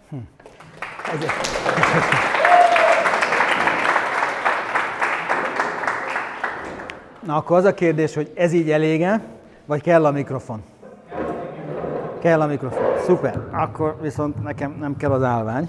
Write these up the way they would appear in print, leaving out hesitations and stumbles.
Na, akkor az a kérdés, hogy ez így elége, vagy kell a mikrofon? Kell a mikrofon. Szuper. Akkor viszont nekem nem kell az állvány.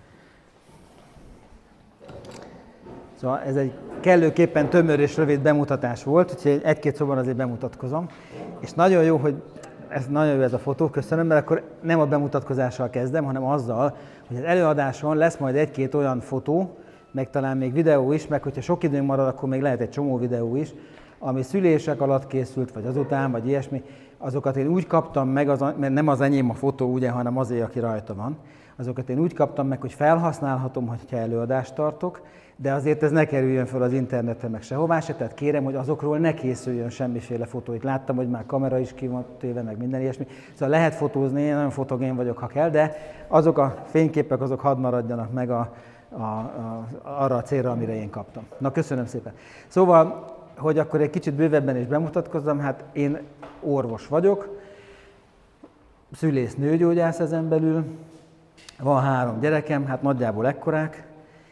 Szóval ez egy kellőképpen tömör és rövid bemutatás volt, úgyhogy egy-két szóban azért bemutatkozom. És nagyon jó, hogy nagyon jó ez a fotó, köszönöm, mert akkor nem a bemutatkozással kezdem, hanem azzal, hogy az előadáson lesz majd egy-két olyan fotó, meg talán még videó is, meg hogyha sok időnk marad, akkor még lehet egy csomó videó is, ami szülések alatt készült, vagy azután, vagy ilyesmi, azokat én úgy kaptam meg, mert nem az enyém a fotó, ugye, hanem azért, aki rajta van, azokat én úgy kaptam meg, hogy felhasználhatom, hogyha előadást tartok, de azért ez ne kerüljön fel az internetre, meg sehová se, tehát kérem, hogy azokról ne készüljön semmiféle fotó. Itt láttam, hogy már kamera is ki van téve, meg minden ilyesmi. Szóval lehet fotózni, én nagyon fotogén vagyok, ha kell, de azok a fényképek, azok hadd maradjanak meg arra a célra, amire én kaptam. Na, köszönöm szépen. Szóval, hogy akkor egy kicsit bővebben is bemutatkozzam, hát én orvos vagyok, szülész nőgyógyász ezen belül, van 3 gyerekem, hát nagyjából ekkorák.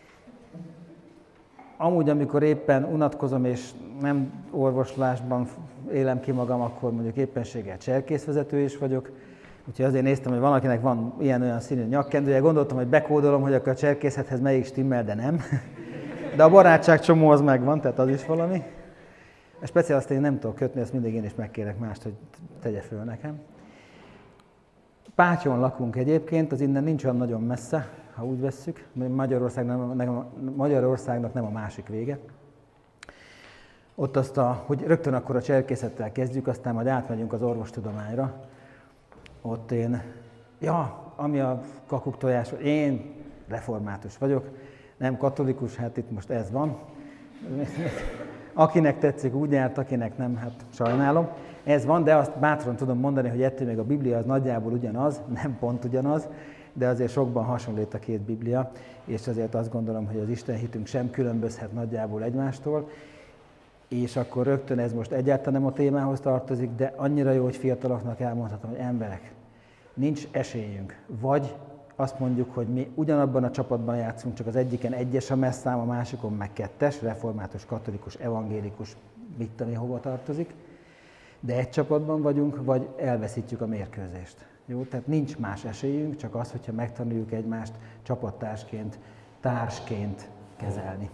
Amúgy, amikor éppen unatkozom és nem orvoslásban élem ki magam, akkor mondjuk éppenséggel cserkészvezető is vagyok. Úgyhogy azért néztem, hogy valakinek van ilyen-olyan színű nyakkendője. Gondoltam, hogy bekódolom, hogy akkor a cserkészethez melyik stimmel, de nem. De a barátság csomó az megvan, tehát az is valami. A speciál azt én nem tudok kötni, ezt mindig én is megkérek mást, hogy tegye föl nekem. Pátyon lakunk egyébként, az innen nincs olyan nagyon messze, ha úgy vesszük. Magyarországnak nem a másik vége. Ott hogy rögtön akkor a cserkészettel kezdjük, aztán majd átmegyünk az orvostudományra. Ott ami a kakuktojás, én református vagyok, nem katolikus, hát itt most ez van. Akinek tetszik, úgy járt, akinek nem, hát sajnálom. Ez van, de azt bátran tudom mondani, hogy ettől még a Biblia az nagyjából ugyanaz, nem pont ugyanaz, de azért sokban hasonlít a 2 Biblia, és azért azt gondolom, hogy az Isten hitünk sem különbözhet nagyjából egymástól. És akkor rögtön ez most egyáltalán nem a témához tartozik, de annyira jó, hogy fiataloknak elmondhatom, hogy emberek, nincs esélyünk. Vagy azt mondjuk, hogy mi ugyanabban a csapatban játszunk, csak az egyiken 1-es a messzám, a másikon meg 2-es, református, katolikus, evangélikus, mit tudom, hova tartozik. De egy csapatban vagyunk, vagy elveszítjük a mérkőzést. Jó? Tehát nincs más esélyünk, csak az, hogyha megtanuljuk egymást csapattársként, társként kezelni.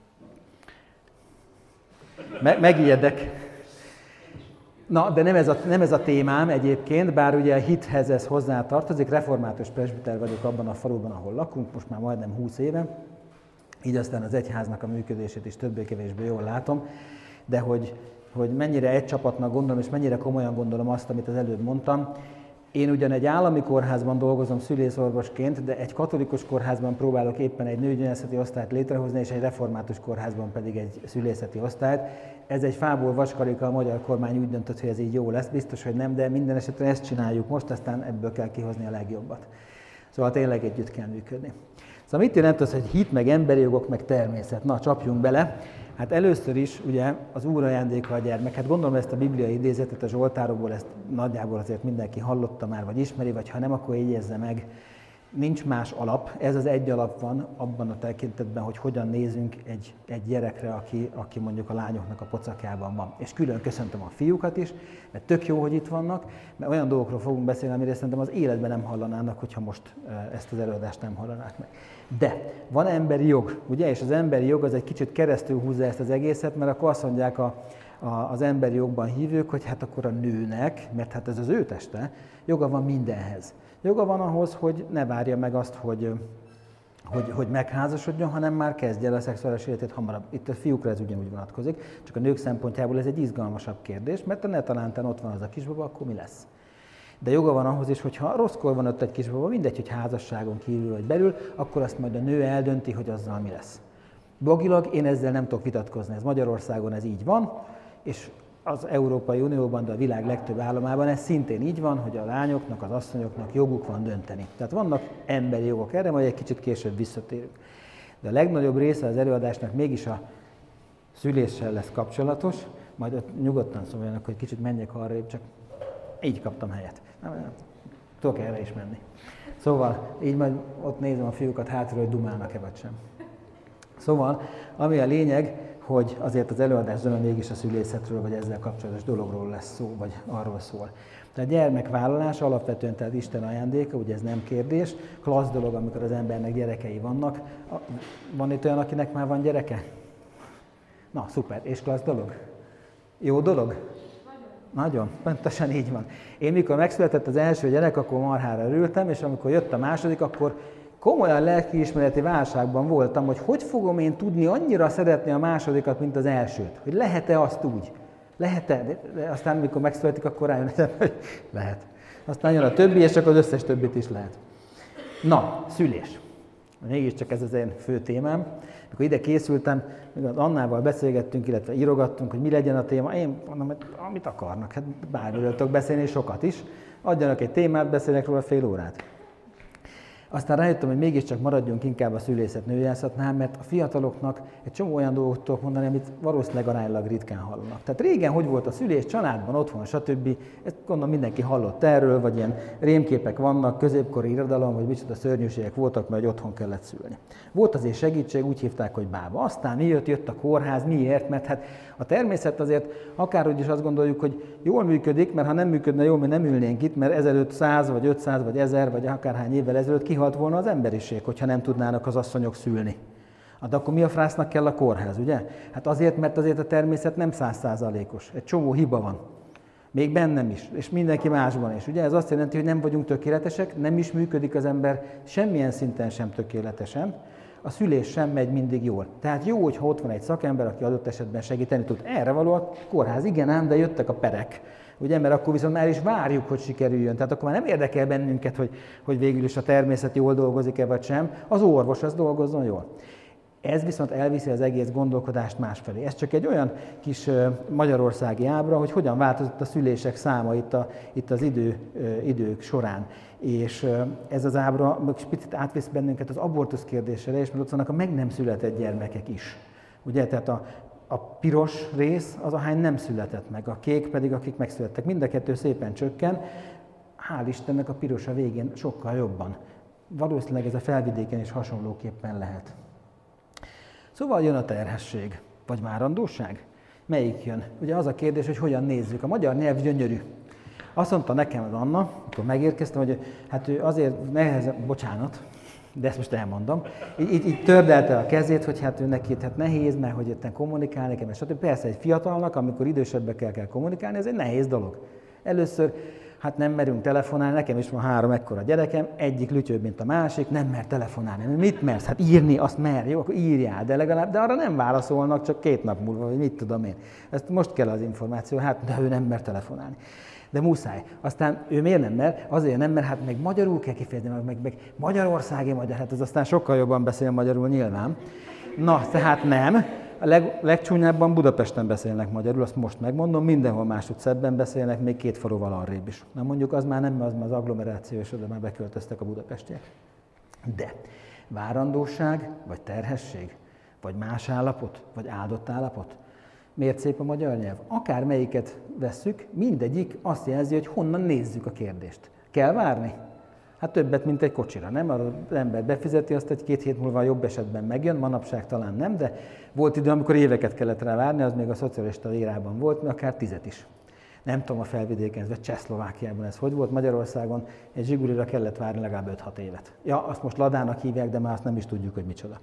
Megijedek. Na, de nem ez a témám egyébként, bár ugye a hithez ez hozzá tartozik. Református presbiter vagyok abban a faluban, ahol lakunk, most már majdnem 20 éve. Így aztán az egyháznak a működését is többé-kevésbé jól látom. De hogy mennyire egy csapatnak gondolom, és mennyire komolyan gondolom azt, amit az előbb mondtam. Én ugyan egy állami kórházban dolgozom szülészorvosként, de egy katolikus kórházban próbálok éppen egy nőgyógyászati osztályt létrehozni, és egy református kórházban pedig egy szülészeti osztályt. Ez egy fából vaskarika, a magyar kormány úgy döntött, hogy ez így jó lesz, biztos, hogy nem, de minden esetre ezt csináljuk most, aztán ebből kell kihozni a legjobbat. Szóval tényleg együtt kell működni. Szóval mit jelent az, hogy hit, meg emberi jogok, meg természet? Na, csapjunk bele. Hát először is ugye az Úr ajándéka a gyermek. Hát gondolom ezt a bibliai idézetet a Zsoltárokból, ezt nagyjából azért mindenki hallotta már, vagy ismeri, vagy ha nem, akkor jegyezze meg. Nincs más alap, ez az egy alap van abban a tekintetben, hogy hogyan nézünk egy gyerekre, aki mondjuk a lányoknak a pocakjában van. És külön köszöntöm a fiúkat is, mert tök jó, hogy itt vannak, mert olyan dolgokról fogunk beszélni, amire szerintem az életben nem hallanának, hogyha most ezt az előadást nem hallanák meg. De van emberi jog, ugye? És az emberi jog az egy kicsit keresztül húzza ezt az egészet, mert akkor azt mondják az emberi jogban hívők, hogy hát akkor a nőnek, mert hát ez az ő teste, joga van mindenhez. Joga van ahhoz, hogy ne várja meg azt, hogy megházasodjon, hanem már kezdje el a szexuális életét hamarabb. Itt a fiúkra ez ugyanúgy vonatkozik, csak a nők szempontjából ez egy izgalmasabb kérdés, mert ha netalántán ott van az a kisbaba, akkor mi lesz? De joga van ahhoz is, hogy ha rosszkor van ott egy kisbaba, mindegy, hogy házasságon kívül vagy belül, akkor azt majd a nő eldönti, hogy azzal mi lesz. Jogilag én ezzel nem tudok vitatkozni, ez Magyarországon ez így van, és az Európai Unióban, de a világ legtöbb államában ez szintén így van, hogy a lányoknak, az asszonyoknak joguk van dönteni. Tehát vannak emberi jogok erre, majd egy kicsit később visszatérünk. De a legnagyobb része az előadásnak mégis a szüléssel lesz kapcsolatos, majd ott nyugodtan szóljanak, hogy kicsit menjek arrébb, csak így kaptam helyet. Tudok erre is menni. Szóval, így majd ott nézem a fiúkat hátulról, hogy dumálnak-e vagy sem. Szóval, ami a lényeg, hogy azért az előadás zöme mégis a szülészetről, vagy ezzel kapcsolatos dologról lesz szó, vagy arról szól. Tehát gyermekvállalás alapvetően tehát Isten ajándéka, ugye ez nem kérdés. Klassz dolog, amikor az embernek gyerekei vannak. Van itt olyan, akinek már van gyereke? Na, szuper. És klassz dolog? Jó dolog? Nagyon, pontosan így van. Én mikor megszületett az első gyerek, akkor marhára örültem, és amikor jött a második, akkor komolyan lelkiismereti válságban voltam, hogy fogom én tudni annyira szeretni a másodikat, mint az elsőt. Hogy lehet-e azt úgy? Lehet-e? De aztán, mikor megszületik, akkor rájön, hogy lehet. Aztán jön a többi, és csak az összes többit is lehet. Na, szülés. Mégiscsak ez az én fő témám. Mikor ide készültem, Annával beszélgettünk, illetve írogattunk, hogy mi legyen a téma. Én mondom, hogy amit akarnak, hát bármiről tudok beszélni, sokat is. Adjanak egy témát, beszélek róla fél órát. Aztán rájöttem, hogy mégiscsak maradjunk inkább a szülészet nőgyászatnál, mert a fiataloknak egy csomó olyan dolgot tudok mondani, amit valószínűleg aránylag ritkán hallanak. Tehát régen hogy volt a szülés, családban, otthon, stb. Ezt gondolom mindenki hallott erről, vagy ilyen rémképek vannak, középkori irodalom, vagy micsoda szörnyűségek voltak, mert otthon kellett szülni. Volt azért segítség, úgy hívták, hogy bába. Aztán jött a kórház, miért? Mert hát a természet azért, akárhogy is azt gondoljuk, hogy jól működik, mert ha nem működne jól, mi nem ülnénk itt, mert ezelőtt 100 vagy 500 vagy 1000 vagy akárhány évvel ezelőtt kihalt volna az emberiség, hogyha nem tudnának az asszonyok szülni. Hát akkor mi a frásznak kell a kórház, ugye? Hát azért, mert azért a természet nem 100%-os. Egy csomó hiba van. Még bennem is, és mindenki másban is. Ugye ez azt jelenti, hogy nem vagyunk tökéletesek, nem is működik az ember semmilyen szinten sem tökéletesen. A szülés sem megy mindig jól. Tehát jó, hogyha ott van egy szakember, aki adott esetben segíteni tud. Erre való a kórház, igen ám, de jöttek a perek. Ugye, mert akkor viszont már is várjuk, hogy sikerüljön. Tehát akkor már nem érdekel bennünket, hogy végül is a természet jól dolgozik-e vagy sem. Az orvos az dolgozzon jól. Ez viszont elviszi az egész gondolkodást másfelé. Ez csak egy olyan kis magyarországi ábra, hogy hogyan változott a szülések száma itt az idők során. És ez az ábra picit átvisz bennünket az abortusz kérdésére, és mert ott vannak a meg nem született gyermekek is. Ugye, tehát a piros rész az, ahány nem született meg, a kék pedig, akik megszülettek. Mind a kettő szépen csökken, hál' Istennek a piros a végén sokkal jobban. Valószínűleg ez a felvidéken is hasonlóképpen lehet. Szóval jön a terhesség, vagy várandóság? Melyik jön? Ugye az a kérdés, hogy hogyan nézzük. A magyar nyelv gyönyörű. Azt mondta nekem az Anna, amikor megérkeztem, hogy hát ő azért bocsánat, de ezt most elmondom, így tördelte a kezét, hogy hát ő neki hát nehéz, mert hogy itt kommunikálni kell, stb. Persze egy fiatalnak, amikor idősebbekkel kell kommunikálni, ez egy nehéz dolog. Először hát nem merünk telefonálni, nekem is van 3 ekkora gyerekem, egyik lütyőbb, mint a másik, nem mer telefonálni. Mit mersz? Hát írni, azt mer, jó, akkor írjál, de legalább, de arra nem válaszolnak, csak 2 nap múlva, vagy mit tudom én. Ezt most kell az információ, hát de ő nem mer telefonálni. De muszáj. Aztán ő miért nem mer? Azért nem mer, hát meg magyarul kell kifejezni, meg magyarországi magyar, hát az aztán sokkal jobban beszél magyarul nyilván. Na, tehát nem. A legcsúnyábban Budapesten beszélnek magyarul, azt most megmondom, mindenhol máshogy szebben beszélnek, még 2 faluval arrébb is. Na mondjuk az már nem, az agglomeráció, és oda már beköltöztek a budapestiek. De várandóság, vagy terhesség, vagy más állapot, vagy áldott állapot. Miért szép a magyar nyelv? Akár melyiket vesszük, mindegyik azt jelzi, hogy honnan nézzük a kérdést. Kell várni? Hát többet, mint egy kocsira, nem? Az ember befizeti, azt egy 2 hét múlva jobb esetben megjön, manapság talán nem, de volt idő, amikor éveket kellett rá várni, az még a szocialista érában volt, akár 10 is. Nem tudom a felvidéken, vagy Csehszlovákiában ez hogy volt, Magyarországon egy zsigulira kellett várni legalább 5-6 évet. Ja, azt most Ladának hívják, de már azt nem is tudjuk, hogy micsoda.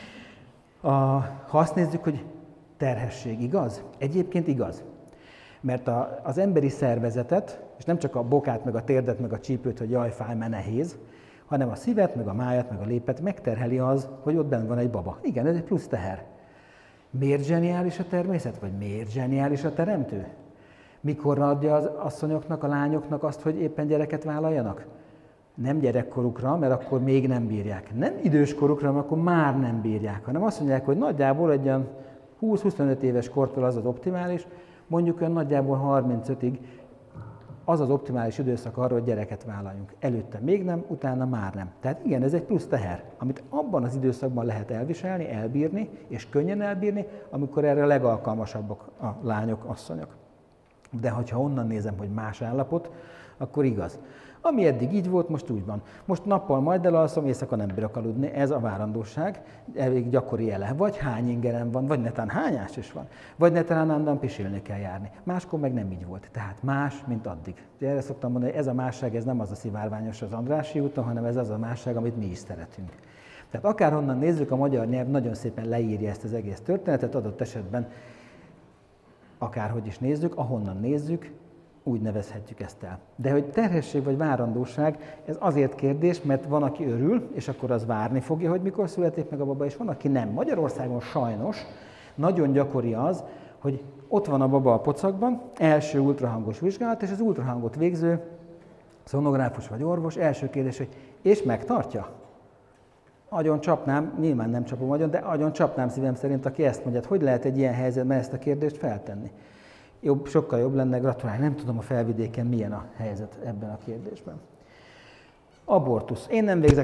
Ha azt nézzük, hogy terhesség, igaz? Egyébként igaz. Mert az emberi szervezetet, és nem csak a bokát, meg a térdet, meg a csípőt, hogy jaj, fáj, mert nehéz, hanem a szívet, meg a májat, meg a lépet megterheli az, hogy ott benne van egy baba. Igen, ez egy plusz teher. Miért zseniális a természet, vagy miért zseniális a teremtő? Mikor adja az asszonyoknak, a lányoknak azt, hogy éppen gyereket vállaljanak? Nem gyerekkorukra, mert akkor még nem bírják. Nem időskorukra, mert akkor már nem bírják, hanem azt mondják, hogy nagyjából egy olyan 20-25 éves kortól az optimális, mondjuk olyan nagyjából 35-ig az optimális időszak arra, hogy gyereket vállaljunk. Előtte még nem, utána már nem. Tehát igen, ez egy plusz teher, amit abban az időszakban lehet elviselni, elbírni, és könnyen elbírni, amikor erre a legalkalmasabbak a lányok, asszonyok. De ha onnan nézem, hogy más állapot, akkor igaz. Ami eddig így volt, most úgy van. Most nappal majd elalszom, éjszaka nem bírok aludni. Ez a várandóság, elég gyakori jele. Vagy hány ingerem van, vagy netán hányás is van. Vagy netán állandóan pisilni kell járni. Máskor meg nem így volt. Tehát más, mint addig. Erre szoktam mondani, hogy ez a másság, ez nem az a szivárványos az Andrássy úton, hanem ez az a másság, amit mi is szeretünk. Tehát akárhonnan nézzük, a magyar nyelv nagyon szépen leírja ezt az egész történetet, adott esetben akárhogy is nézzük, ahonnan nézzük, úgy nevezhetjük ezt el. De hogy terhesség vagy várandóság, ez azért kérdés, mert van, aki örül, és akkor az várni fogja, hogy mikor születik meg a baba, és van, aki nem. Magyarországon sajnos nagyon gyakori az, hogy ott van a baba a pocakban, első ultrahangos vizsgálat, és az ultrahangot végző szonográfus vagy orvos első kérdés, hogy és megtartja? Agyon csapnám, nyilván nem csapom agyon, de agyon csapnám szívem szerint, aki ezt mondja, hogy lehet egy ilyen helyzetben ezt a kérdést feltenni. Sokkal jobb lenne gratulálni, nem tudom a Felvidéken milyen a helyzet ebben a kérdésben. Abortusz. Én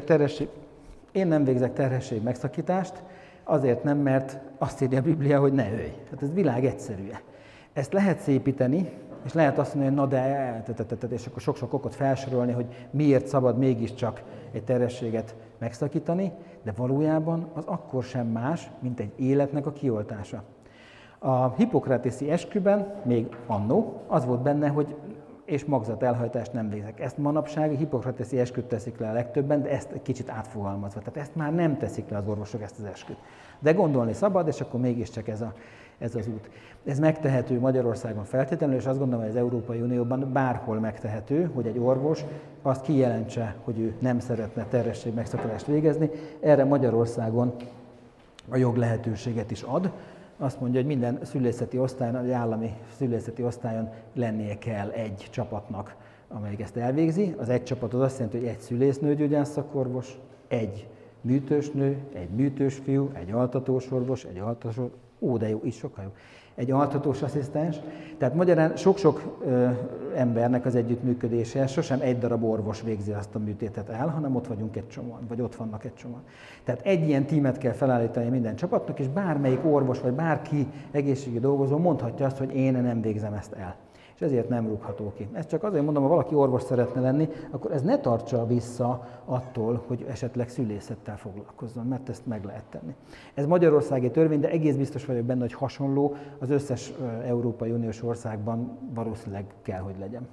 nem végzek terhesség megszakítást, azért nem, mert azt írja a Biblia, hogy ne ölj. Hát ez világ egyszerű. Ezt lehet szépíteni, és lehet azt mondani, hogy na de, és akkor sok-sok okot felsorolni, hogy miért szabad mégiscsak egy terhességet megszakítani, de valójában az akkor sem más, mint egy életnek a kioltása. A hippokratészi esküben, még annó, az volt benne, hogy és magzatelhajtást nem végzek. Ezt manapság a hippokratészi esküt teszik le a legtöbben, de ezt egy kicsit átfogalmazva. Tehát ezt már nem teszik le az orvosok, ezt az esküt. De gondolni szabad, és akkor mégiscsak ez az út. Ez megtehető Magyarországon feltétlenül, és azt gondolom, hogy az Európai Unióban bárhol megtehető, hogy egy orvos azt kijelentse, hogy ő nem szeretne terhesség megszakítást végezni. Erre Magyarországon a jog lehetőséget is ad. Azt mondja, hogy minden szülészeti osztályon, egy állami szülészeti osztályon lennie kell egy csapatnak, amelyik ezt elvégzi. Az egy csapat az azt jelenti, hogy egy szülésznőgyógyász szakorvos, egy műtősnő, egy műtős fiú, egy altatós orvos, egy altatós, de jó, is sokkal jó, egy altatós asszisztens. Tehát magyarán sok-sok embernek az együttműködése, sosem egy darab orvos végzi azt a műtétet el, hanem ott vagyunk egy csomóan, vagy ott vannak egy csomóan. Tehát egy ilyen tímet kell felállítani minden csapatnak, és bármelyik orvos, vagy bárki egészségügyi dolgozó mondhatja azt, hogy én nem végzem ezt el. És ezért nem rúgható ki. Ezt csak azért mondom, ha valaki orvos szeretne lenni, akkor ez ne tartsa vissza attól, hogy esetleg szülészettel foglalkozzon, mert ezt meg lehet tenni. Ez magyarországi törvény, de egész biztos vagyok benne, hogy hasonló az összes Európai Uniós országban valószínűleg kell, hogy legyen.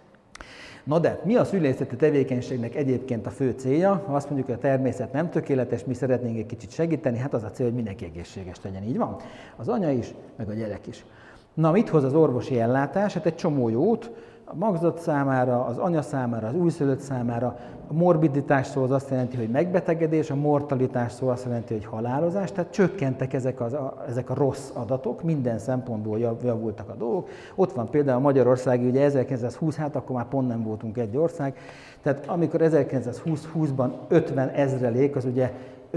Na de, mi a szülészeti tevékenységnek egyébként a fő célja? Ha azt mondjuk, hogy a természet nem tökéletes, mi szeretnénk egy kicsit segíteni, hát az a cél, hogy mindenki egészséges legyen, így van? Az anya is, meg a gyerek is. Na, mit hoz az orvosi ellátás? Hát egy csomó jót, a magzat számára, az anya számára, az újszülött számára. A morbiditás szó az azt jelenti, hogy megbetegedés, a mortalitás szó azt jelenti, hogy halálozás, tehát csökkentek ezek a rossz adatok, minden szempontból javultak a dolgok. Ott van például Magyarország, ugye 1920, hát akkor már pont nem voltunk egy ország, tehát amikor 1920-ban 50 000, az ugye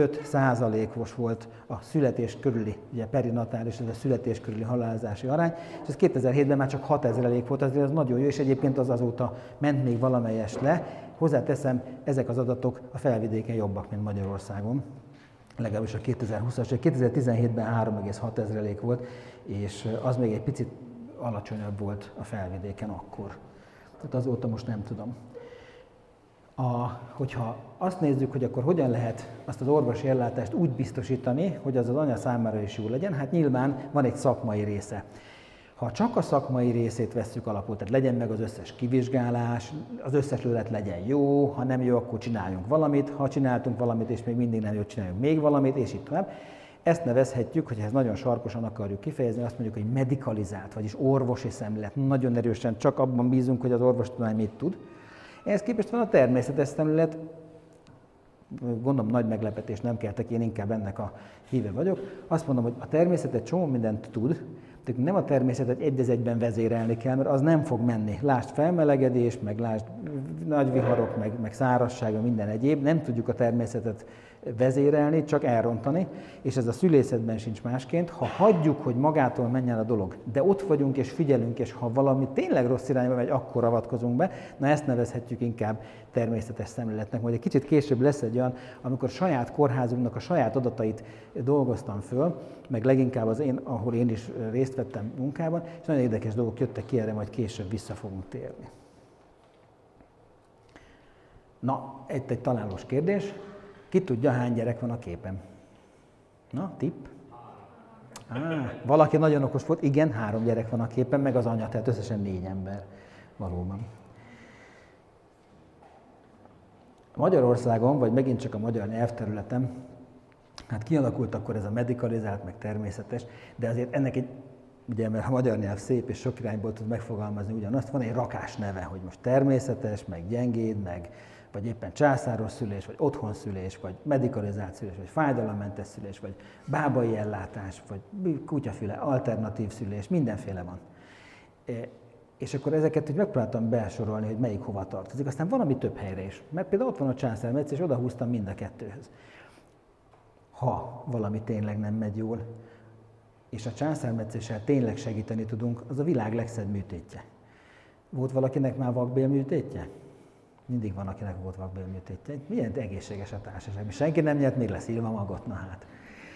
5%-os volt a születés körüli, ugye perinatális, ez a születés körüli halálozási arány, és ez 2007-ben már csak 6% volt, azért az nagyon jó, és egyébként az azóta ment még valamelyest le. Hozzáteszem, ezek az adatok a Felvidéken jobbak, mint Magyarországon. Legalábbis a 2020-as, 2017-ben 3,6% volt, és az még egy picit alacsonyabb volt a Felvidéken akkor. Tehát azóta most nem tudom. Hogyha azt nézzük, hogy akkor hogyan lehet azt az orvosi ellátást úgy biztosítani, hogy az anya számára is jó legyen, hát nyilván van egy szakmai része. Ha csak a szakmai részét vesszük alapul, tehát legyen meg az összes kivizsgálás, az összes lőlet legyen jó, ha nem jó, akkor csináljunk valamit, ha csináltunk valamit, és még mindig nem jó, csináljunk még valamit, és így tovább. Ezt nevezhetjük, hogyha ezt nagyon sarkosan akarjuk kifejezni, azt mondjuk, hogy medikalizált, vagyis orvosi szemlélet. Nagyon erősen csak abban bízunk, hogy az orvostudomány mit tud. Ehhez képest van a természetes szemlélet, gondolom nagy meglepetés nem keltek, én inkább ennek a híve vagyok. Azt mondom, hogy a természet egy csomó mindent tud, de nem a természetet egy egyben vezérelni kell, mert az nem fog menni. Lásd felmelegedés, meg lásd nagy viharok, meg szárazság, minden egyéb. Nem tudjuk a természetet vezérelni, csak elrontani, és ez a szülészetben sincs másként. Ha hagyjuk, hogy magától menjen a dolog, de ott vagyunk és figyelünk, és ha valami tényleg rossz irányba megy, akkor avatkozunk be, na ezt nevezhetjük inkább természetes szemléletnek. Majd egy kicsit később lesz egy olyan, amikor saját kórházunknak a saját adatait dolgoztam föl, meg leginkább ahol én is részt vettem munkában, és nagyon érdekes dolgok jöttek ki, erre majd később vissza fogunk térni. Na, itt egy találós kérdés. Ki tudja, hány gyerek van a képen? Na, tipp? Valaki nagyon okos volt. Igen, 3 gyerek van a képen, meg az anya, tehát összesen 4 ember. Valóban. Magyarországon, vagy megint csak a magyar nyelvterületen, hát kialakult akkor ez a medikalizált, meg természetes, de azért ennek egy, ugye, mert a magyar nyelv szép és sok irányból tud megfogalmazni ugyanazt, van egy rakás neve, hogy most természetes, meg gyengéd, meg vagy éppen császáros szülés, vagy otthonszülés, vagy medikalizált szülés, vagy fájdalommentes szülés, vagy bábai ellátás, vagy kutyafüle, alternatív szülés, mindenféle van. És akkor ezeket úgy megpróbáltam besorolni, hogy melyik hova tartozik. Aztán valami több helyre is. Mert például ott van a császármetszés, és odahúztam mind a kettőhöz. Ha valami tényleg nem megy jól, és a császármetszéssel tényleg segíteni tudunk, az a világ legszebb műtétje. Volt valakinek már vakbélműtétje? Mindig van, akinek volt vakbélműtétje. Milyen egészséges a társaság. Senki nem nyert még le szilva magot, na hát.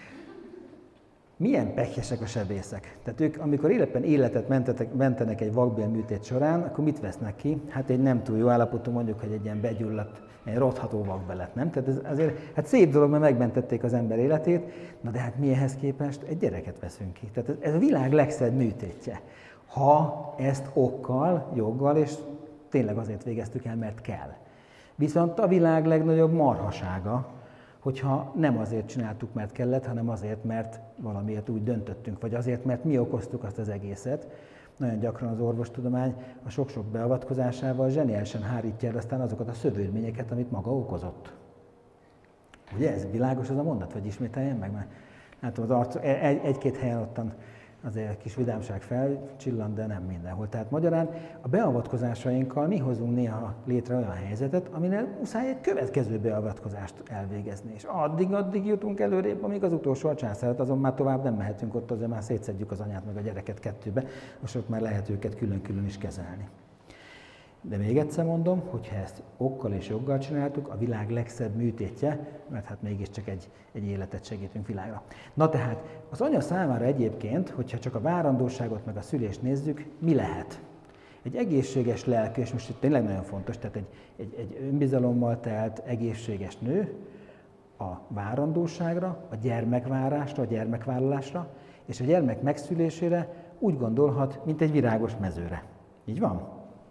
Milyen pekjesek a sebészek. Tehát ők, amikor életet mentenek egy vakbélműtét során, akkor mit vesznek ki? Hát egy nem túl jó állapotú, mondjuk, hogy egy ilyen begyulladt, egy rotható vakbelet, nem? Tehát ez azért, hát szép dolog, mert megmentették az ember életét, na de hát mi ehhez képest? Egy gyereket veszünk ki. Tehát ez a világ legszebb műtétje. Ha ezt okkal, joggal, és tényleg azért végeztük el, mert kell. Viszont a világ legnagyobb marhasága, hogyha nem azért csináltuk, mert kellett, hanem azért, mert valamiért úgy döntöttünk, vagy azért, mert mi okoztuk azt az egészet. Nagyon gyakran az orvostudomány a sok-sok beavatkozásával zseniálisan hárítja el aztán azokat a szövődményeket, amit maga okozott. Ugye ez világos az a mondat, vagy ismételjen meg? Mert látom, az arc, egy-két helyen ottan azért kis vidámság felcsillant, de nem mindenhol. Tehát magyarán a beavatkozásainkkal mi hozunk néha létre olyan helyzetet, aminél muszáj egy következő beavatkozást elvégezni. És addig jutunk előrébb, amíg az utolsó a császárat, azon már tovább nem mehetünk, ott azért már szétszedjük az anyát meg a gyereket kettőbe, most ott már lehet őket külön-külön is kezelni. De még egyszer mondom, hogyha ezt okkal és joggal csináltuk, a világ legszebb műtétje, mert hát mégiscsak egy életet segítünk világra. Na tehát az anya számára egyébként, hogyha csak a várandóságot meg a szülést nézzük, mi lehet? Egy egészséges lelkű, és most itt tényleg nagyon fontos, tehát egy önbizalommal telt egészséges nő a várandóságra, a gyermekvárásra, a gyermekvállalásra, és a gyermek megszülésére úgy gondolhat, mint egy virágos mezőre. Így van?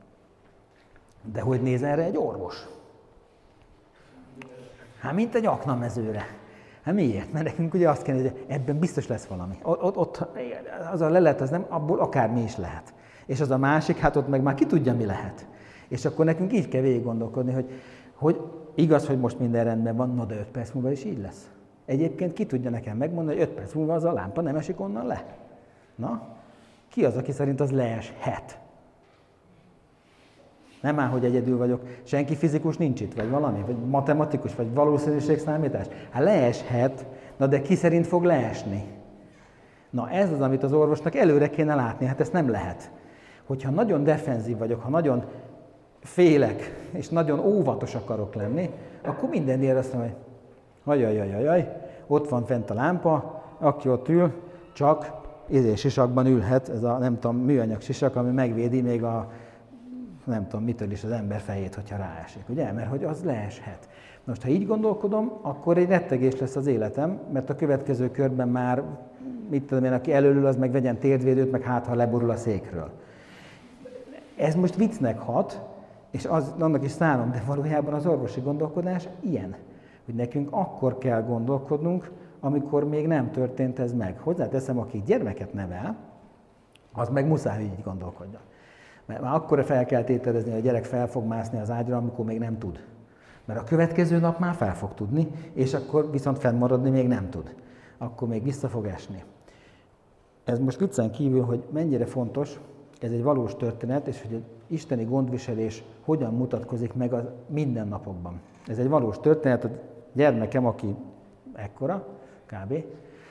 De hogy néz erre egy orvos? Hát mint egy aknamezőre. Hát miért? Mert nekünk ugye azt kell, hogy ebben biztos lesz valami. Ott az a lelet, az nem, abból akármi is lehet. És az a másik, hát ott meg már ki tudja, mi lehet. És akkor nekünk így kell végig gondolkodni, hogy igaz, hogy most minden rendben van, no de 5 perc múlva is így lesz. Egyébként ki tudja nekem megmondani, hogy 5 perc múlva az a lámpa nem esik onnan le? Na? Ki az, aki szerint az leeshet? Nem áll, hogy egyedül vagyok, senki fizikus nincs itt, vagy valami, vagy matematikus, vagy valószínűségszámítás. Hát leeshet, na de ki szerint fog leesni? Na ez az, amit az orvosnak előre kéne látni, hát ezt nem lehet. Hogyha nagyon defenzív vagyok, ha nagyon félek, és nagyon óvatos akarok lenni, akkor mindennél azt mondom, hogy ajajajajaj, ott van fent a lámpa, aki ott ül, csak sisakban ülhet, ez a nem tudom, műanyag sisak, ami megvédi még a nem tudom mitől is az ember fejét, hogyha ráesik, ugye? Mert hogy az leeshet. Most, ha így gondolkodom, akkor egy rettegés lesz az életem, mert a következő körben már, mit tudom én, aki előül, az meg vegyen térdvédőt, meg hát, ha leborul a székről. Ez most viccnek hat, és annak is szánom, de valójában az orvosi gondolkodás ilyen, hogy nekünk akkor kell gondolkodnunk, amikor még nem történt ez meg. Hozzáteszem, aki gyermeket nevel, az meg muszáj, hogy így gondolkodjon. Mert már akkor fel kell tételezni, hogy a gyerek fel fog mászni az ágyra, amikor még nem tud. Mert a következő nap már fel fog tudni, és akkor viszont fennmaradni még nem tud. Akkor még vissza fog esni. Ez most viccen kívül, hogy mennyire fontos, ez egy valós történet, és hogy az isteni gondviselés hogyan mutatkozik meg a mindennapokban. Ez egy valós történet, a gyermekem, aki ekkora, kb.,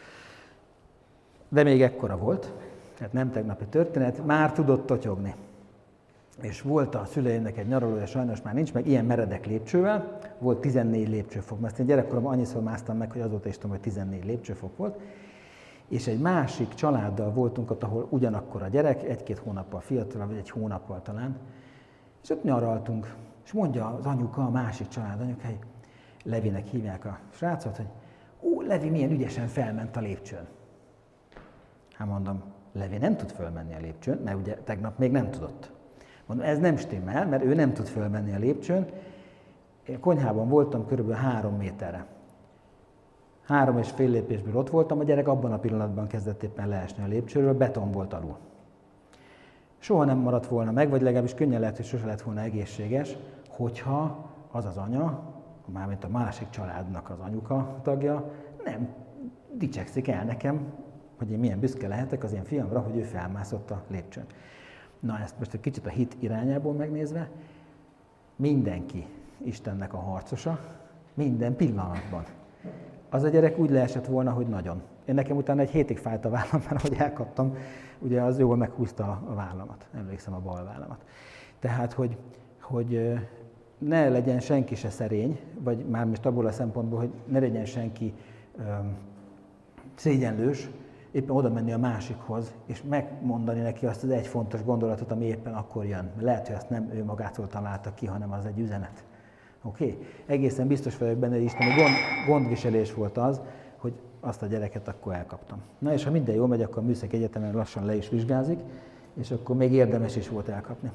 de még ekkora volt, tehát nem tegnapi történet, már tudott totyogni. És volt a szüleimnek egy nyaralója, sajnos már nincs meg, ilyen meredek lépcsővel, volt 14 lépcsőfok, mert én gyerekkoromban annyiszor másztam meg, hogy azóta is tudom, hogy 14 lépcsőfok volt, és egy másik családdal voltunk ott, ahol ugyanakkor a gyerek, 1-2 hónappal fiatalabb, vagy 1 hónappal talán, és ott nyaraltunk. És mondja az anyuka, a másik család anyukai, Levinek hívják a srácot, hogy Levi milyen ügyesen felment a lépcsőn. Hát mondom, Levi nem tud fölmenni a lépcsőn, mert ugye tegnap még nem tudott. Mondom, ez nem stimmel, mert ő nem tud fölmenni a lépcsőn. Én konyhában voltam körülbelül 3 méterre. 3,5 lépésből ott voltam, a gyerek abban a pillanatban kezdett éppen leesni a lépcsőről, beton volt alul. Soha nem maradt volna meg, vagy legalábbis könnyen lehet, hogy sose lett volna egészséges, hogyha az az anya, mármint a másik családnak az anyuka tagja, nem dicsekszik el nekem, hogy én milyen büszke lehetek az én fiamra, hogy ő felmászott a lépcsőn. Na ezt most egy kicsit a hit irányából megnézve, mindenki Istennek a harcosa, minden pillanatban. Az a gyerek úgy leesett volna, hogy nagyon. Én nekem utána egy hétig fájt a vállam, mert ahogy elkaptam, ugye az jól meghúzta a vállamat, emlékszem a bal vállamat. Tehát, hogy ne legyen senki se szerény, vagy már most abból a szempontból, hogy ne legyen senki szégyenlős, éppen oda menni a másikhoz, és megmondani neki azt az egy fontos gondolatot, ami éppen akkor jön. Lehet, hogy azt nem ő magától találta ki, hanem az egy üzenet. Oké? Egészen biztos vagyok benne, hogy isteni gondviselés volt az, hogy azt a gyereket akkor elkaptam. Na és ha minden jól megy, akkor a Műszaki Egyetemen lassan le is vizsgázik, és akkor még érdemes is volt elkapni.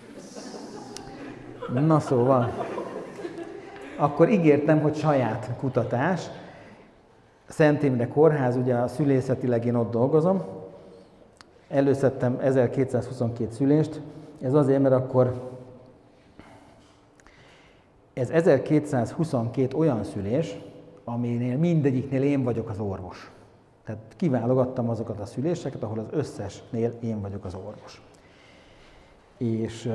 Na szóval, akkor ígértem, hogy saját kutatás. Szent Imre Kórház, ugye szülészetileg én ott dolgozom. Előszedtem 1222 szülést. Ez azért, mert akkor ez 1222 olyan szülés, aminél mindegyiknél én vagyok az orvos. Tehát kiválogattam azokat a szüléseket, ahol az összesnél én vagyok az orvos. És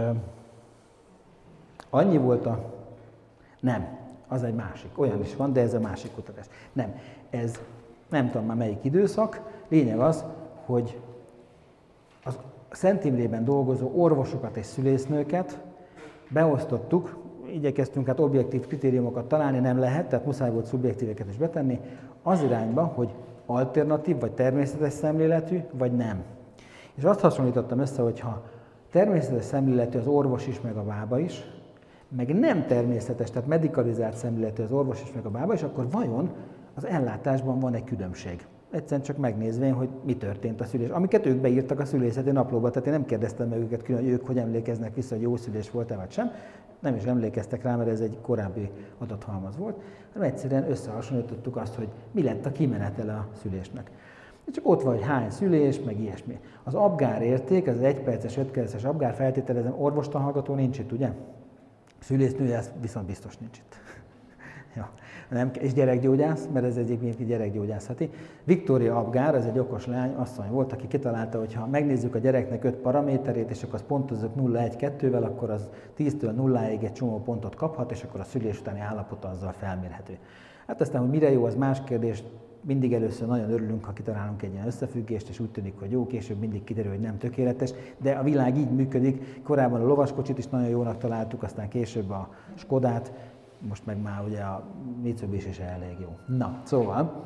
annyi volt Nem, az egy másik. Olyan is van, de ez a másik kutatás. Nem, ez nem tudom már melyik időszak. Lényeg az, hogy a Szent Imrében dolgozó orvosokat és szülésznőket beosztottuk, igyekeztünk hát objektív kritériumokat találni, nem lehet, tehát muszáj volt szubjektíveket is betenni, az irányba, hogy alternatív, vagy természetes szemléletű, vagy nem. És azt hasonlítottam össze, hogy ha természetes szemléletű az orvos is, meg a bába is, meg nem természetes, tehát medikalizált szemléletű az orvos is, meg a bába is, akkor vajon az ellátásban van egy különbség? Egyszerűen csak megnézvén, hogy mi történt a szülés. Amiket ők beírtak a szülészeti naplóba, tehát én nem kérdeztem meg őket külön, hogy ők hogy emlékeznek vissza, hogy jó szülés volt-e vagy sem. Nem is emlékeztek rá, mert ez egy korábbi adathalmaz volt, hanem egyszerűen összehasonlítottuk azt, hogy mi lett a kimenetele a szülésnek. És csak ott van, hogy hány szülés, meg ilyesmi. Az Apgar érték, ez az 1 perces, 5 perces Apgar, feltételezem, orvostanhallgató nincs itt, ugye? Szülésznője, ez viszont biztos nincs itt. Ja. Nem, és gyerekgyógyász, mert ez egyébként gyerekgyógyászati. Viktória Apgar, ez egy okos lány, asszony volt, aki kitalálta, hogy ha megnézzük a gyereknek 5 paraméterét, és akkor azt pontozzuk 0-1-2-vel, akkor az 10-től 0-ig egy csomó pontot kaphat, és akkor a szülés utáni állapota azzal felmérhető. Hát aztán, hogy mire jó, az más kérdés. Mindig először nagyon örülünk, ha kitalálunk egy ilyen összefüggést, és úgy tűnik, hogy jó, később mindig kiderül, hogy nem tökéletes, de a világ így működik. Korábban a lovaskocsit is nagyon jónak találtuk, aztán később a Skodát, most meg már ugye a Mitsubishi is elég jó. Na, szóval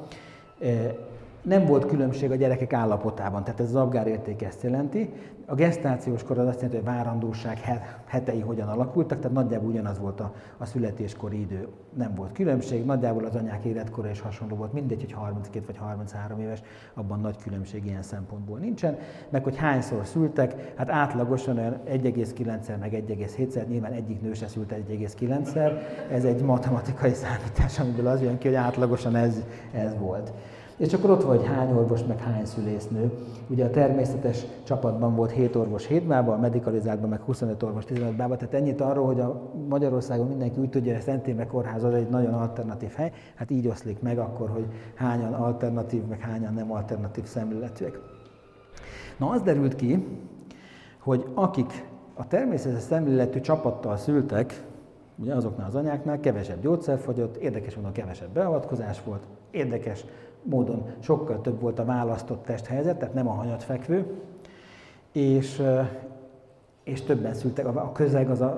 nem volt különbség a gyerekek állapotában, tehát ez az Apgar érték ezt jelenti. A gesztációs kor az azt jelenti, hogy a várandóság hetei hogyan alakultak, tehát nagyjából ugyanaz volt a születéskori idő. Nem volt különbség, nagyjából az anyák életkora is hasonló volt, mindegy, hogy 32 vagy 33 éves, abban nagy különbség ilyen szempontból nincsen. Meg hogy hányszor szültek, hát átlagosan 1,9-szer meg 1,7-szer, nyilván egyik nő se szült 1,9-szer, ez egy matematikai számítás, amiből az jön ki, hogy átlagosan ez volt. És akkor ott van, hogy hány orvos, meg hány szülésznő. Ugye a természetes csapatban volt 7 orvos 7 bába, a medikalizáltban meg 25 orvos 15 bába. Tehát ennyit arról, hogy a Magyarországon mindenki úgy tudja, hogy a Szent Imre Kórház az egy nagyon alternatív hely. Hát így oszlik meg akkor, hogy hányan alternatív, meg hányan nem alternatív szemléletűek. Na, az derült ki, hogy akik a természetes szemléletű csapattal szültek, ugye azoknál az anyáknál kevesebb gyógyszer fogyott, érdekes módon kevesebb beavatkozás volt, érdekes módon sokkal több volt a választott testhelyzet, tehát nem a hanyatfekvő, és többen szültek, a közeg az a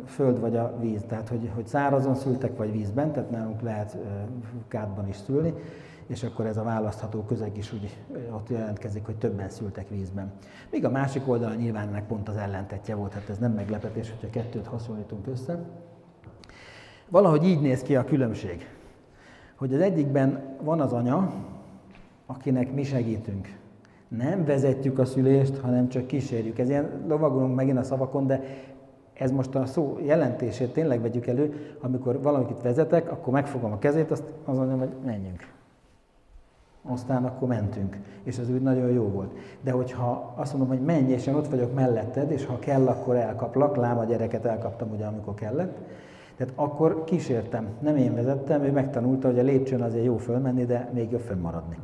föld vagy a víz, tehát hogy szárazon szültek vagy vízben, tehát nálunk lehet kádban is szülni, és akkor ez a választható közeg is úgy ott jelentkezik, hogy többen szültek vízben. Míg a másik oldalon nyilván ennek pont az ellentetje volt, hát ez nem meglepetés, hogyha kettőt hasonlítunk össze. Valahogy így néz ki a különbség, hogy az egyikben van az anya, akinek mi segítünk. Nem vezetjük a szülést, hanem csak kísérjük. Ez ilyen lovagolunk megint a szavakon, de ez most a szó jelentését tényleg vegyük elő, amikor valamit vezetek, akkor megfogom a kezét, azt mondom, hogy menjünk. Aztán akkor mentünk, és ez úgy nagyon jó volt. De hogyha azt mondom, hogy menj, és én ott vagyok melletted, és ha kell, akkor elkaplak, lám a gyereket elkaptam ugye, amikor kellett, tehát akkor kísértem. Nem én vezettem, ő megtanulta, hogy a lépcsőn azért jó fölmenni, de még jobb fönnmaradni.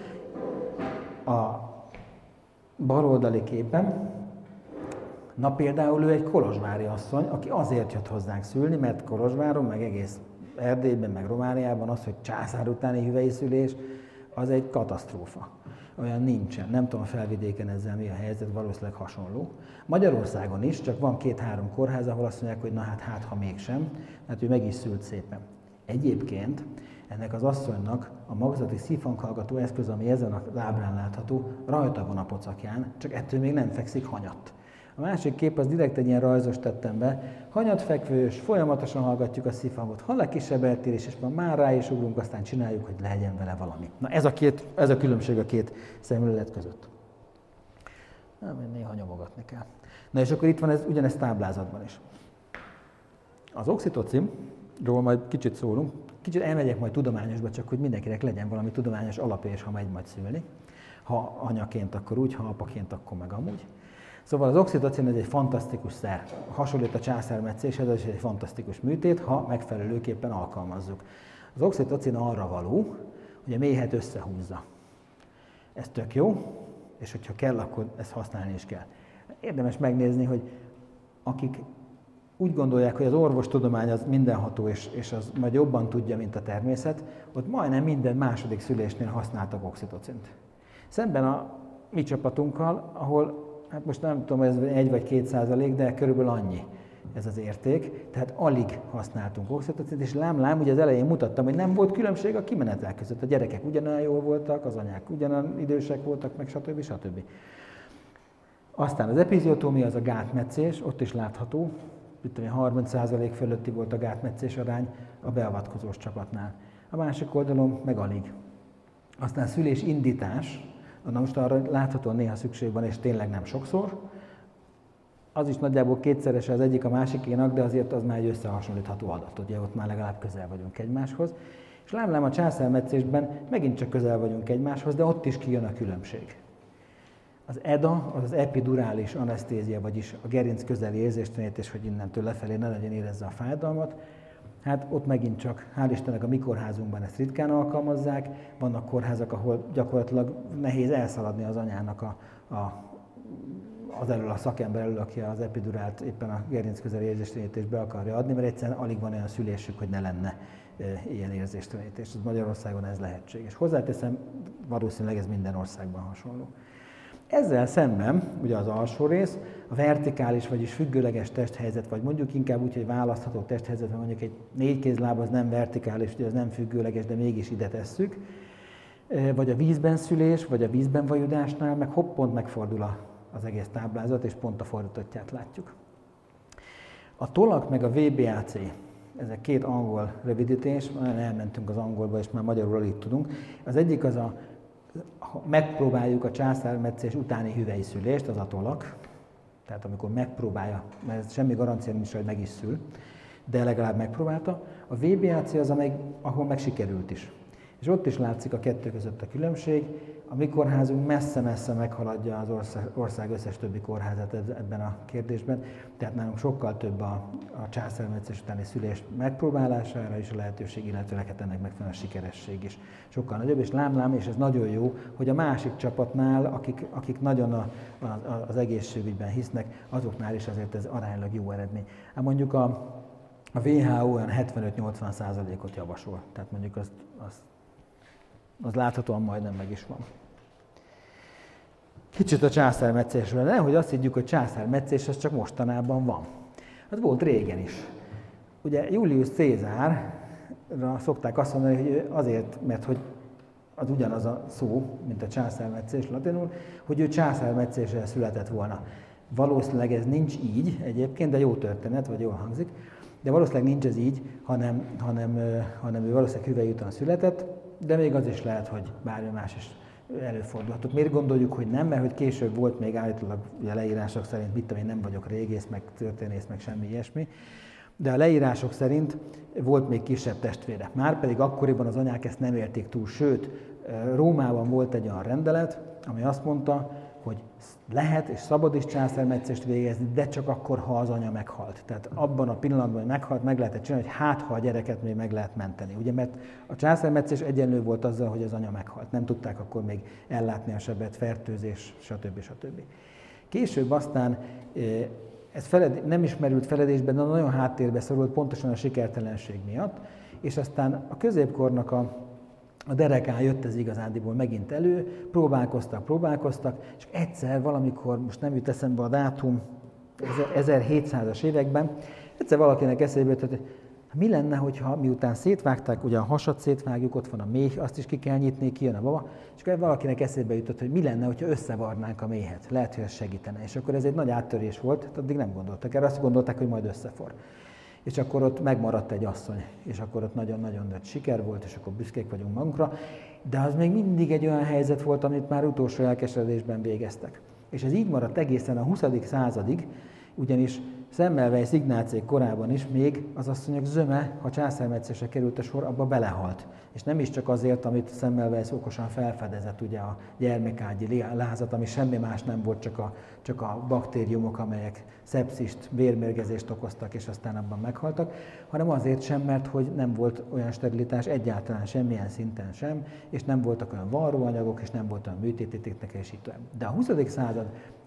A baloldali képen, na például ő egy kolozsvári asszony, aki azért jött hozzánk szülni, mert Kolozsváron, meg egész Erdélyben, meg Romániában az, hogy császár utáni hüvei szülés, az egy katasztrófa. Olyan nincsen. Nem tudom felvidéken ezzel mi a helyzet, valószínűleg hasonló. Magyarországon is, csak van 2-3 kórház, ahol azt mondják, hogy na hát ha mégsem, mert ő meg is szült szépen. Egyébként ennek az asszonynak a magzati szívhanghallgató eszköz, ami ezen az ábrán látható, rajta van a pocakján, csak ettől még nem fekszik hanyatt. A másik kép, az direkt egy ilyen rajzos tettem be, hanyatfekvős, folyamatosan hallgatjuk a szívhangot, ha legkisebb eltérés, és már rá is ugrunk, aztán csináljuk, hogy legyen vele valami. Na ez a különbség a két szemlélet között. Néha nyomogatni kell. Na és akkor itt van ugyanez táblázatban is. Az oxitocinról majd kicsit szólunk, kicsit elmegyek majd tudományosba, csak hogy mindenkinek legyen valami tudományos alapja, és ha megy majd szülni. Ha anyaként, akkor úgy, ha apaként, akkor meg amúgy. Szóval az oxitocin egy fantasztikus szer. Hasonlít a császármetszéshez, ez egy fantasztikus műtét, ha megfelelőképpen alkalmazzuk. Az oxitocin arra való, hogy a méhet összehúzza. Ez tök jó, és hogyha kell, akkor ezt használni is kell. Érdemes megnézni, hogy akik úgy gondolják, hogy az orvostudomány az mindenható, és az majd jobban tudja, mint a természet, ott majdnem minden második szülésnél használtak oxitocint. Szemben a mi csapatunkkal, ahol hát most nem tudom, ez 1 vagy 2%, de körülbelül annyi ez az érték. Tehát alig használtunk oxitocint, és lám, ugye az elején mutattam, hogy nem volt különbség a kimenetel között. A gyerekek ugyanolyan jól voltak, az anyák ugyanolyan idősek voltak, meg stb. Aztán az epiziotómia, az a gátmetszés, ott is látható, 30% fölötti volt a gátmetszés arány a beavatkozós csapatnál. A másik oldalon meg alig. Aztán szülés indítás, na most arra láthatóan néha szükség van, és tényleg nem sokszor. Az is nagyjából kétszerese az egyik a másikénak, de azért az már egy összehasonlítható adat, ugye ott már legalább közel vagyunk egymáshoz. És lám a császármetszésben megint csak közel vagyunk egymáshoz, de ott is kijön a különbség. Az EDA, az epidurális anesztézia, vagyis a gerinc közeli érzéstlenítés, hogy innentől lefelé ne legyen érezze a fájdalmat. Hát ott megint csak, hál' Istennek a mi kórházunkban ezt ritkán alkalmazzák, vannak kórházak, ahol gyakorlatilag nehéz elszaladni az anyának az elől, a szakember elől, aki az epidurált éppen a gerinc közeli érzéstlenítést be akarja adni, mert egyszerűen alig van olyan szülésük, hogy ne lenne ilyen érzéstlenítés. Magyarországon ez lehetséges. Hozzáteszem, valószínűleg ez minden országban hasonló. Ezzel szemben, ugye az alsó rész, a vertikális, vagyis függőleges testhelyzet, vagy mondjuk inkább úgy, hogy választható testhelyzet, mert mondjuk egy 4 kézláb az nem vertikális, ugye az nem függőleges, de mégis ide tesszük, vagy a vízben szülés, vagy a vízben vajudásnál, meg hopp, pont megfordul az egész táblázat, és pont a fordítottját látjuk. A tolak meg a VBAC, ezek 2 angol rövidítés, elmentünk az angolba, és már magyarul alig tudunk. Az egyik az megpróbáljuk a császármetszés utáni hüvei szülést, az a tolak, tehát amikor megpróbálja, mert semmi garancia nincs, hogy meg is szül, de legalább megpróbálta. A VBAC az, ahol meg sikerült is. És ott is látszik a kettő között a különbség. A mi kórházunk messze-messze meghaladja az ország összes többi kórházát ebben a kérdésben, tehát nálunk sokkal több a császármetszés utáni szülés megpróbálására is a lehetőség, illetőleg ennek megfelelően a sikeresség is sokkal nagyobb, és lám, és ez nagyon jó, hogy a másik csapatnál, akik nagyon az egészségügyben hisznek, azoknál is azért ez aránylag jó eredmény. Hát mondjuk a WHO olyan 75-80%-ot javasol, tehát mondjuk az láthatóan majdnem meg is van. Kicsit a császármetszésről, nehogy azt higgyük, hogy császármetszés az csak mostanában van. Hát volt régen is. Ugye Julius Cézárra szokták azt mondani, hogy azért, mert hogy az ugyanaz a szó, mint a császármetszés latinul, hogy ő császármetszéssel született volna. Valószínűleg ez nincs így egyébként, de jó történet, vagy jól hangzik. De valószínűleg nincs ez így, hanem ő valószínűleg hüvelyúton született, de még az is lehet, hogy bármi más is előfordulhatott. Miért gondoljuk, hogy nem? Mert hogy később volt még állítólag ugye a leírások szerint, mit tudom én, nem vagyok régész, meg történész, meg semmi ilyesmi, de a leírások szerint volt még kisebb testvére. Márpedig akkoriban az anyák ezt nem élték túl, sőt, Rómában volt egy olyan rendelet, ami azt mondta, hogy lehet és szabad is császármetszést végezni, de csak akkor, ha az anya meghalt. Tehát abban a pillanatban, hogy meghalt, meg lehetett csinálni, hogy hát, ha a gyereket még meg lehet menteni. Ugye, mert a császármetszés egyenlő volt azzal, hogy az anya meghalt. Nem tudták akkor még ellátni a sebet, fertőzés, stb. Később aztán ez nem ismerült feledésben, de nagyon háttérbe szorult pontosan a sikertelenség miatt, és aztán a középkornak a derekán jött ez igazándiból megint elő, próbálkoztak, és egyszer valamikor, most nem jut eszembe a dátum, 1700-as években, egyszer valakinek eszébe jutott, hogy mi lenne, hogyha miután szétvágták, ugye a hasat szétvágjuk, ott van a méh, azt is ki kell nyitni, kijön a baba, és akkor valakinek eszébe jutott, hogy mi lenne, hogyha összevarnánk a méhet. Lehet, hogy ez segítene. És akkor ez egy nagy áttörés volt, addig nem gondoltak erre, azt gondolták, hogy majd összefor. És akkor ott megmaradt egy asszony, és akkor ott nagyon-nagyon nagy siker volt, és akkor büszkék vagyunk magunkra, de az még mindig egy olyan helyzet volt, amit már utolsó elkeseredésben végeztek. És ez így maradt egészen a 20. századig, ugyanis Semmelweis Ignácék korában is még az asszonyok zöme, ha császármetszésre került a sor, abba belehalt. És nem is csak azért, amit Semmelweis okosan felfedezett, ugye a gyermekágyi lázat, ami semmi más nem volt, csak a baktériumok, amelyek szepszist, vérmérgezést okoztak, és aztán abban meghaltak, hanem azért sem, mert hogy nem volt olyan sterilitás egyáltalán semmilyen szinten sem, és nem voltak olyan varróanyagok, és nem volt olyan műtéti technika, és így tovább. De a 20. század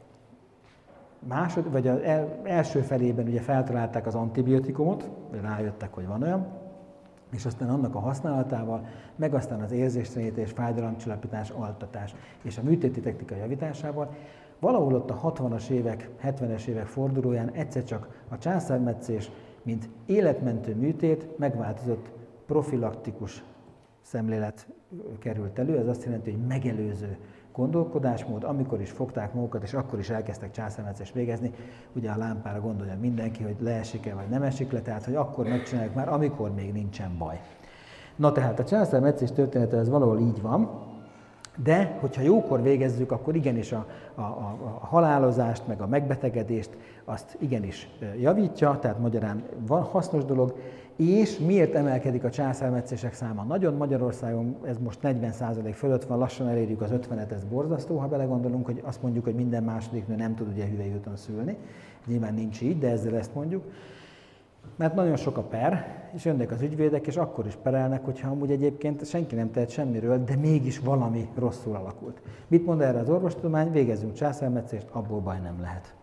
vagy az első felében ugye feltalálták az antibiotikumot, rájöttek, hogy van olyan, és aztán annak a használatával, meg aztán az érzéstelenítés, fájdalomcsillapítás, altatás és a műtéti technika javításával, valahol ott a 60-as évek, 70-es évek fordulóján egyszer csak a császármetszés, mint életmentő műtét megváltozott profilaktikus szemlélet került elő. Ez azt jelenti, hogy megelőző gondolkodásmód, amikor is fogták magukat, és akkor is elkezdtek császármetszést végezni. Ugye a lámpára gondolja mindenki, hogy leesik-e vagy nem esik le, tehát hogy akkor megcsinálják már, amikor még nincsen baj. Na tehát a császármetszés története ez valahol így van, de hogyha jókor végezzük, akkor igenis a halálozást, meg a megbetegedést azt igenis javítja, tehát magyarán van hasznos dolog, és miért emelkedik a császármetszések száma? Nagyon Magyarországon ez most 40% fölött van, lassan elérjük az 50-et, ez borzasztó, ha belegondolunk, hogy azt mondjuk, hogy minden második nő nem tud ugye hüvelyúton szülni. Nyilván nincs így, de ezzel ezt mondjuk. Mert nagyon sok a per, és jönnek az ügyvédek, és akkor is perelnek, hogyha amúgy egyébként senki nem tehet semmiről, de mégis valami rosszul alakult. Mit mond erre az orvostudomány? Végezzünk császármetszést, abból baj nem lehet.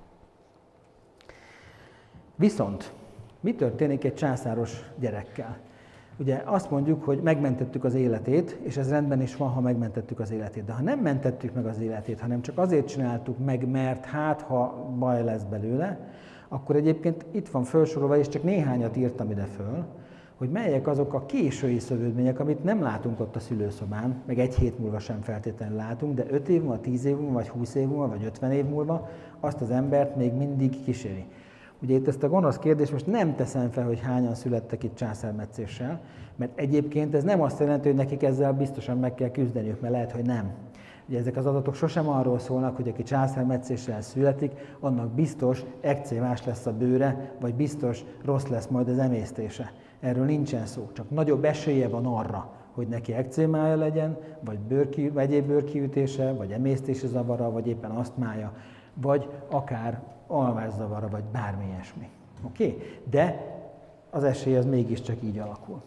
Viszont mi történik egy császáros gyerekkel? Ugye azt mondjuk, hogy megmentettük az életét, és ez rendben is van, ha megmentettük az életét. De ha nem mentettük meg az életét, hanem csak azért csináltuk meg, mert hát ha baj lesz belőle, akkor egyébként itt van felsorolva, és csak néhányat írtam ide föl, hogy melyek azok a késői szövődmények, amit nem látunk ott a szülőszobán, meg egy hét múlva sem feltétlenül látunk, de 5 év múlva, 10 év múlva, vagy 20 év múlva, vagy 50 év múlva azt az embert még mindig kíséri. Ugye itt ezt a gonosz kérdést most nem teszem fel, hogy hányan születtek itt császármetszéssel, mert egyébként ez nem azt jelenti, hogy nekik ezzel biztosan meg kell küzdeniük, mert lehet, hogy nem. Ugye ezek az adatok sosem arról szólnak, hogy aki császármetszéssel születik, annak biztos ekcémás lesz a bőre, vagy biztos rossz lesz majd az emésztése. Erről nincsen szó, csak nagyobb esélye van arra, hogy neki ekcémája legyen, vagy egyéb bőrkiütése, vagy emésztési zavara, vagy éppen asztmája, vagy akár alvászavara, vagy bármi ilyesmi. Oké? De az esély az mégiscsak így alakul.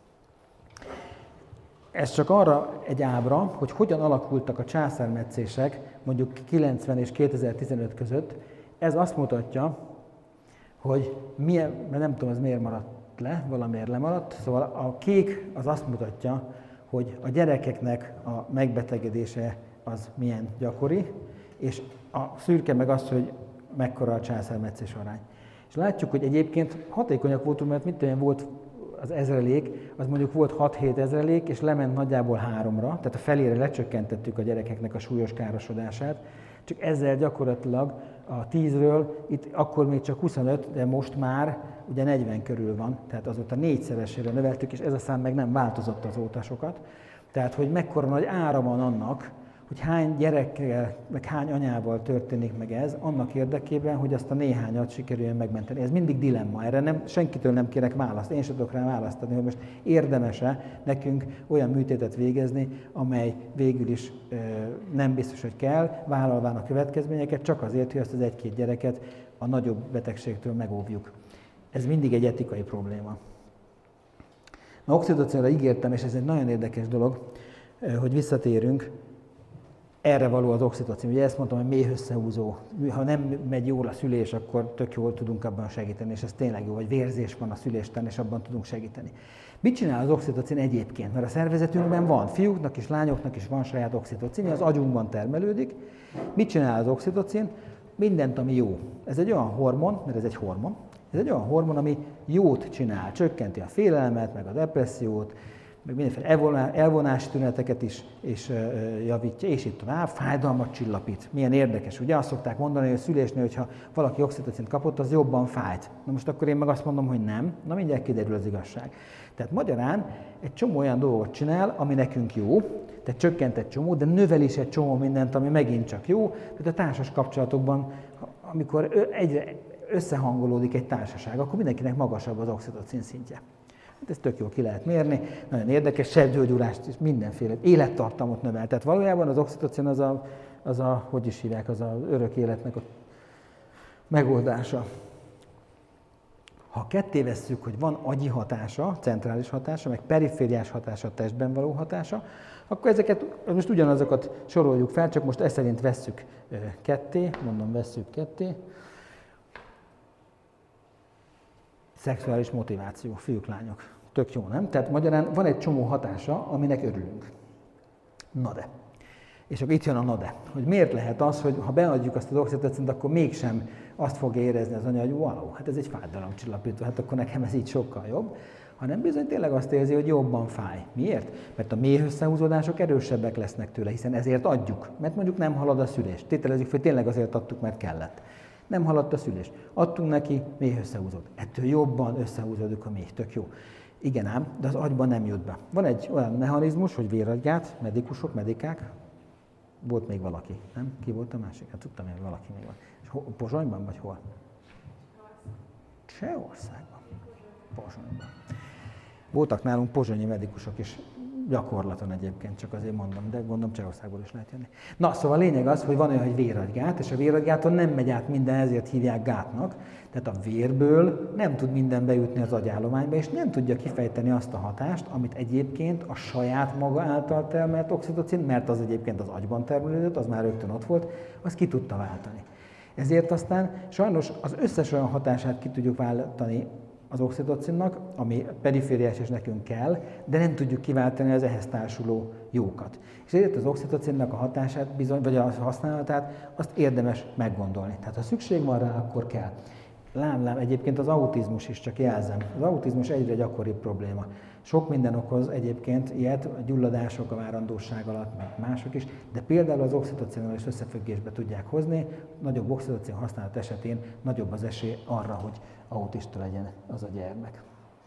Ez csak arra egy ábra, hogy hogyan alakultak a császármetszések mondjuk 90 és 2015 között. Ez azt mutatja, hogy milyen, mert nem tudom, ez miért maradt le, valamiért lemaradt. Szóval a kék az azt mutatja, hogy a gyerekeknek a megbetegedése az milyen gyakori, és a szürke meg az, hogy mekkora a császármetszés arány. És És látjuk, hogy egyébként hatékonyak voltunk, mert mit olyan volt az ezrelék, az mondjuk volt 6-7 ezrelék, és lement nagyjából 3-ra, tehát a felére lecsökkentettük a gyerekeknek a súlyos károsodását, csak ezzel gyakorlatilag a 10-ről, itt akkor még csak 25, de most már ugye 40 körül van, tehát azóta 4-szeresére növeltük, és ez a szám meg nem változott azóta sokat. Tehát, hogy mekkora nagy ára van annak, hogy hány gyerekkel, meg hány anyával történik meg ez, annak érdekében, hogy azt a néhányat sikerüljön megmenteni. Ez mindig dilemma, erre senkitől nem kérek választ, én sem tudok rá választ adni, hogy most érdemes-e nekünk olyan műtétet végezni, amely végül is nem biztos, hogy kell, vállalván a következményeket, csak azért, hogy azt az 1-2 gyereket a nagyobb betegségtől megóvjuk. Ez mindig egy etikai probléma. Na, oxitocinra ígértem, és ez egy nagyon érdekes dolog, hogy visszatérünk, erre való az oxitocin. Ugye ezt mondtam, hogy méh összehúzó. Ha nem megy jól a szülés, akkor tök jól tudunk abban segíteni, és ez tényleg jó, vagy vérzés van a szüléstán, és abban tudunk segíteni. Mit csinál az oxitocin egyébként? Mert a szervezetünkben van, fiúknak és lányoknak is van saját oxitocin, az agyunkban termelődik. Mit csinál az oxitocin? Mindent, ami jó. Ez egy olyan hormon, mert ez egy hormon, ez egy olyan hormon, ami jót csinál, csökkenti a félelmet, meg a depressziót, meg mindenféle elvonási tüneteket is és javítja, és itt tovább, fájdalmat csillapít. Milyen érdekes, ugye azt szokták mondani, hogy a szülésnél, hogyha valaki oxitocint kapott, az jobban fájt. Na most akkor én meg azt mondom, hogy nem, na mindjárt kiderül az igazság. Tehát magyarán egy csomó olyan dolgot csinál, ami nekünk jó, tehát csökkent egy csomó, de növel is egy csomó mindent, ami megint csak jó. Tehát a társas kapcsolatokban, amikor egyre összehangolódik egy társaság, akkor mindenkinek magasabb az oxitocin szintje. Hát ezt tök jól ki lehet mérni, nagyon érdekes, sebgyógyulást és mindenféle élettartamot növel. Tehát valójában az oxitocin az a hogy is hívják, az az örök életnek a megoldása. Ha ketté vesszük, hogy van agyi hatása, centrális hatása, meg perifériás hatása, testben való hatása, akkor ezeket, most ugyanazokat soroljuk fel, csak most ezt szerint vesszük ketté, mondom, vesszük ketté. Szexuális motiváció, fiúk, lányok. Tök jó, nem? Tehát magyarán van egy csomó hatása, aminek örülünk. Na de. És akkor itt jön a na de. Hogy miért lehet az, hogy ha beadjuk azt az oxitocint, akkor mégsem azt fogja érezni az anya, hogy wow, hát ez egy fájdalomcsillapító, hát akkor nekem ez így sokkal jobb. Hanem bizony tényleg azt érzi, hogy jobban fáj. Miért? Mert a méh összehúzódások erősebbek lesznek tőle, hiszen ezért adjuk. Mert mondjuk nem halad a szülés. Tételezzük, hogy tényleg azért adtuk, mert kellett. Nem haladt a szülés. Adtunk neki, méh összehúzott. Ettől jobban összehúzódik a méh, tök jó. Igen ám, de az agyban nem jut be. Van egy olyan mechanizmus, hogy véragygát, medikusok, medikák, volt még valaki, nem? Ki volt a másik? Hát tudtam, hogy valaki még van. És Pozsonyban vagy hol? Csehországban. Pozsonyban. Voltak nálunk pozsonyi medikusok is, gyakorlaton egyébként, csak azért mondom, de gondolom Csehországból is lehet jönni. Na, szóval a lényeg az, hogy van olyan, hogy véragygát, és a véraggáton nem megy át minden, ezért hívják gátnak. Tehát a vérből nem tud minden bejutni az agyállományba, és nem tudja kifejteni azt a hatást, amit egyébként a saját maga által termelt oxitocin, mert az egyébként az agyban termelődött, az már rögtön ott volt, az ki tudta váltani. Ezért aztán sajnos az összes olyan hatását ki tudjuk váltani az oxitocinnak, ami perifériás és nekünk kell, de nem tudjuk kiváltani az ehhez társuló jókat. És ezért az oxitocinnak a hatását, vagy a használatát, azt érdemes meggondolni. Tehát ha szükség van rá, akkor kell. Lám, egyébként az autizmus is, csak jelzem. Az autizmus egyre gyakoribb probléma. Sok minden okoz egyébként ilyet, a gyulladások a várandóság alatt, meg mások is, de például az oxitocinnal is összefüggésbe tudják hozni. Nagyobb oxitocin használat esetén nagyobb az esély arra, hogy autista legyen az a gyermek.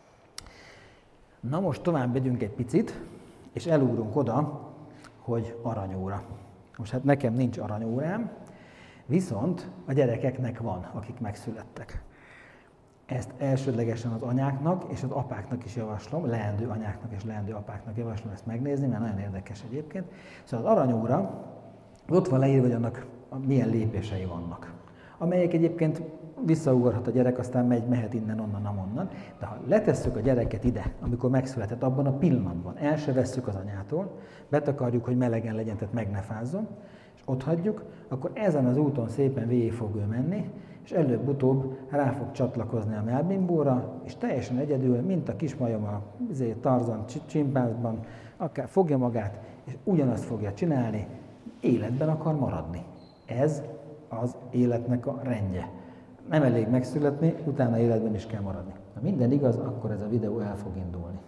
Na most tovább megyünk egy picit, és elugrunk oda, hogy aranyóra. Most hát nekem nincs aranyórám, viszont a gyerekeknek van, akik megszülettek. Ezt elsődlegesen az anyáknak és az apáknak is javaslom, leendő anyáknak és leendő apáknak javaslom ezt megnézni, mert nagyon érdekes egyébként. Szóval az aranyóra, ott van leírva, hogy annak milyen lépései vannak, amelyek egyébként visszaugorhat a gyerek, aztán mehet innen, onnan, amonnan. De ha letesszük a gyereket ide, amikor megszületett, abban a pillanatban, el se vesszük az anyától, betakarjuk, hogy melegen legyen, tehát meg ne fázzon, és ott hagyjuk, akkor ezen az úton szépen végig fog ő menni, és előbb-utóbb rá fog csatlakozni a mellbimbóra, és teljesen egyedül, mint a kismajom a Tarzan csimpánzban, akár fogja magát, és ugyanazt fogja csinálni, életben akar maradni. Ez az életnek a rendje. nem elég megszületni, utána életben is kell maradni. Ha minden igaz, akkor ez a videó el fog indulni.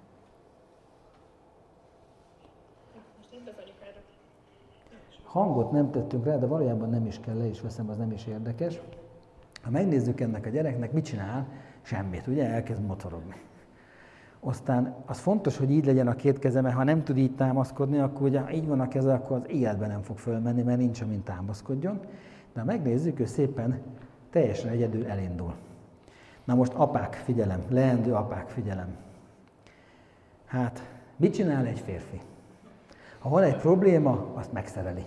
Hangot nem tettünk rá, de valójában nem is kell, le is veszem, az nem is érdekes. Ha megnézzük ennek a gyereknek, mit csinál? Semmit, ugye? Elkezd mocorogni. Aztán az fontos, hogy így legyen a két keze, mert ha nem tud így támaszkodni, akkor ugye így van a keze, akkor az életben nem fog fölmenni, mert nincs, amint támaszkodjon. De ha megnézzük, ő szépen teljesen egyedül elindul. Na most apák, figyelem, leendő apák, figyelem. Hát, mit csinál egy férfi? Ha van egy probléma, azt megszereli.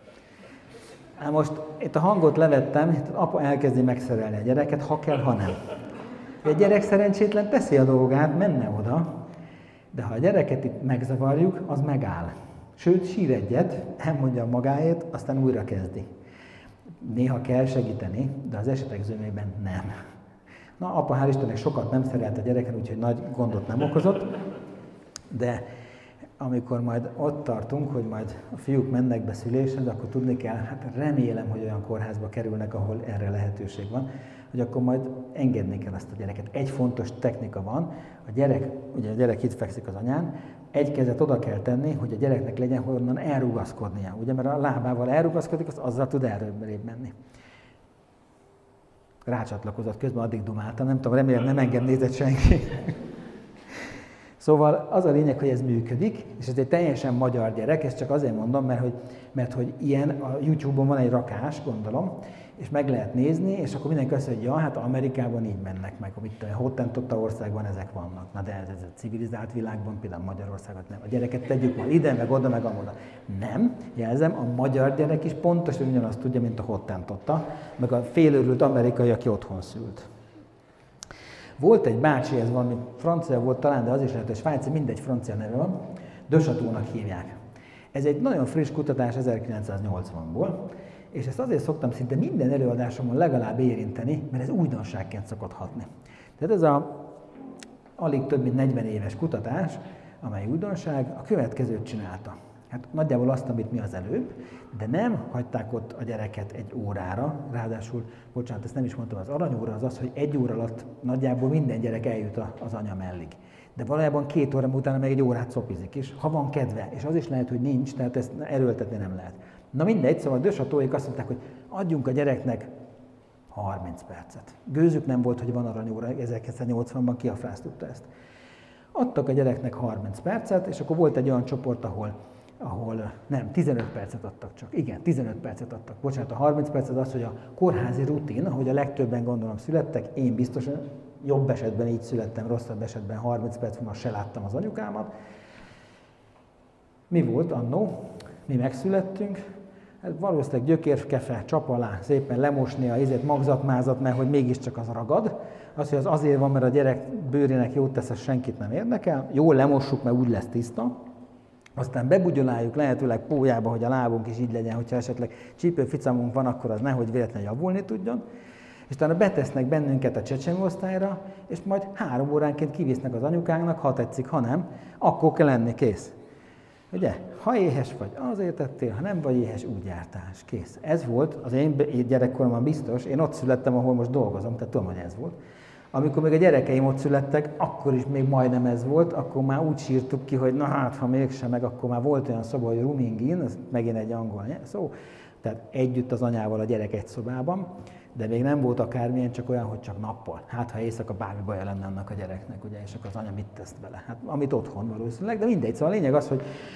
Hát most itt a hangot levettem, itt apa elkezdi megszerelni a gyereket, ha kell, ha nem. Egy gyerek szerencsétlen teszi a dolgát, menne oda, de ha a gyereket itt megzavarjuk, az megáll. Sőt, sír egyet, elmondja magáét, aztán újra kezdi. Néha kell segíteni, de az esetek zömében nem. Na, apa hál' Istennek sokat nem szerelt a gyereken, úgyhogy nagy gondot nem okozott, de amikor majd ott tartunk, hogy majd a fiúk mennek be szüléshez, akkor tudni kell, hát remélem, hogy olyan kórházba kerülnek, ahol erre lehetőség van, hogy akkor majd engedni kell ezt a gyereket. Egy fontos technika van, ugye a gyerek itt fekszik az anyán, egy kezet oda kell tenni, hogy a gyereknek legyen honnan elrugaszkodnia. Ugye, mert a lábával elrugaszkodik, az azzal tud előrébb menni. Rácsatlakozott közben, addig dumáltam, nem tudom, remélem nem engem nézett senki. Szóval az a lényeg, hogy ez működik, és ez egy teljesen magyar gyerek, ezt csak azért mondom, mert hogy ilyen, a YouTube-on van egy rakás, gondolom, és meg lehet nézni, és akkor mindenki azt mondja, hogy ja, hát Amerikában így mennek meg, amit Hottentotta országban ezek vannak. Na de ez a civilizált világban, például Magyarországon nem. A gyereket tegyük majd ide, meg oda, meg amoda. Nem, jelzem, a magyar gyerek is pontosan ugyanazt tudja, mint a Hottentotta, meg a félőrült amerikai, aki otthon szült. Volt egy bácsi, ez valami francia volt talán, de az is lehet, hogy svájci, mindegy francia neve van, de Chateaunak hívják. Ez egy nagyon friss kutatás 1980-ból, és ezt azért szoktam szinte minden előadásomon legalább érinteni, mert ez újdonságként szokott hatni. Tehát ez a alig több mint 40 éves kutatás, amely újdonság, a következőt csinálta. Hát nagyjából azt, amit mi az előbb, de nem hagyták ott a gyereket egy órára, ráadásul, bocsánat, ezt nem is mondtam, az aranyóra az az, hogy egy óra alatt nagyjából minden gyerek eljut az anya mellig. De valójában 2 óra utána meg egy órát szopizik is, ha van kedve, és az is lehet, hogy nincs, tehát ezt erőltetni nem lehet. Na mindegy, szóval a Chateauék azt mondták, hogy adjunk a gyereknek 30 percet. Gőzük nem volt, hogy van aranyóra, 1980-ban kiafráztutta ezt. Adtak a gyereknek 30 percet, és akkor volt egy olyan csoport, ahol nem, 15 percet adtak csak. Igen, 15 percet adtak. Bocsánat, a 30 perc az, hogy a kórházi rutin, ahogy a legtöbben gondolom születtek, én biztosan jobb esetben így születtem, rosszabb esetben 30 perc múlva se láttam az anyukámat. Mi volt annó? Mi megszülettünk. Hát valószínűleg gyökérkefe, csap alá, szépen lemosni a magzatmázat, mert hogy mégiscsak az ragad. Az, hogy az azért van, mert a gyerek bőrének jót tesz, az senkit nem érdekel. Jól lemossuk, mert úgy lesz tiszta. Aztán bebugyoláljuk lehetőleg pólyába, hogy a lábunk is így legyen, hogyha esetleg csípőficamunk van, akkor az nehogy véletlenül javulni tudjon. És utána betesznek bennünket a csecsemőosztályra, és majd 3 óránként kivisznek az anyukánknak, ha tetszik, ha nem, akkor kell lenni, kész. Ugye? Ha éhes vagy, azért tettél, ha nem vagy éhes, úgy jártál, és kész. Ez volt, az én gyerekkoromban biztos, én ott születtem, ahol most dolgozom, tehát tudom, hogy ez volt. Amikor még a gyerekeim ott születtek, akkor is még majdnem ez volt, akkor már úgy sírtuk ki, hogy na hát, ha mégsem, meg akkor már volt olyan szoba, hogy rooming in, ez megint egy angol szó, tehát együtt az anyával a gyerek egy szobában, de még nem volt akármilyen, csak olyan, hogy csak nappal. Hát, ha éjszaka bármi baja lenne annak a gyereknek, ugye, és akkor az anya mit tesz bele? Hát, amit otthon valószínűleg, de mindegy. Szóval a lényeg az,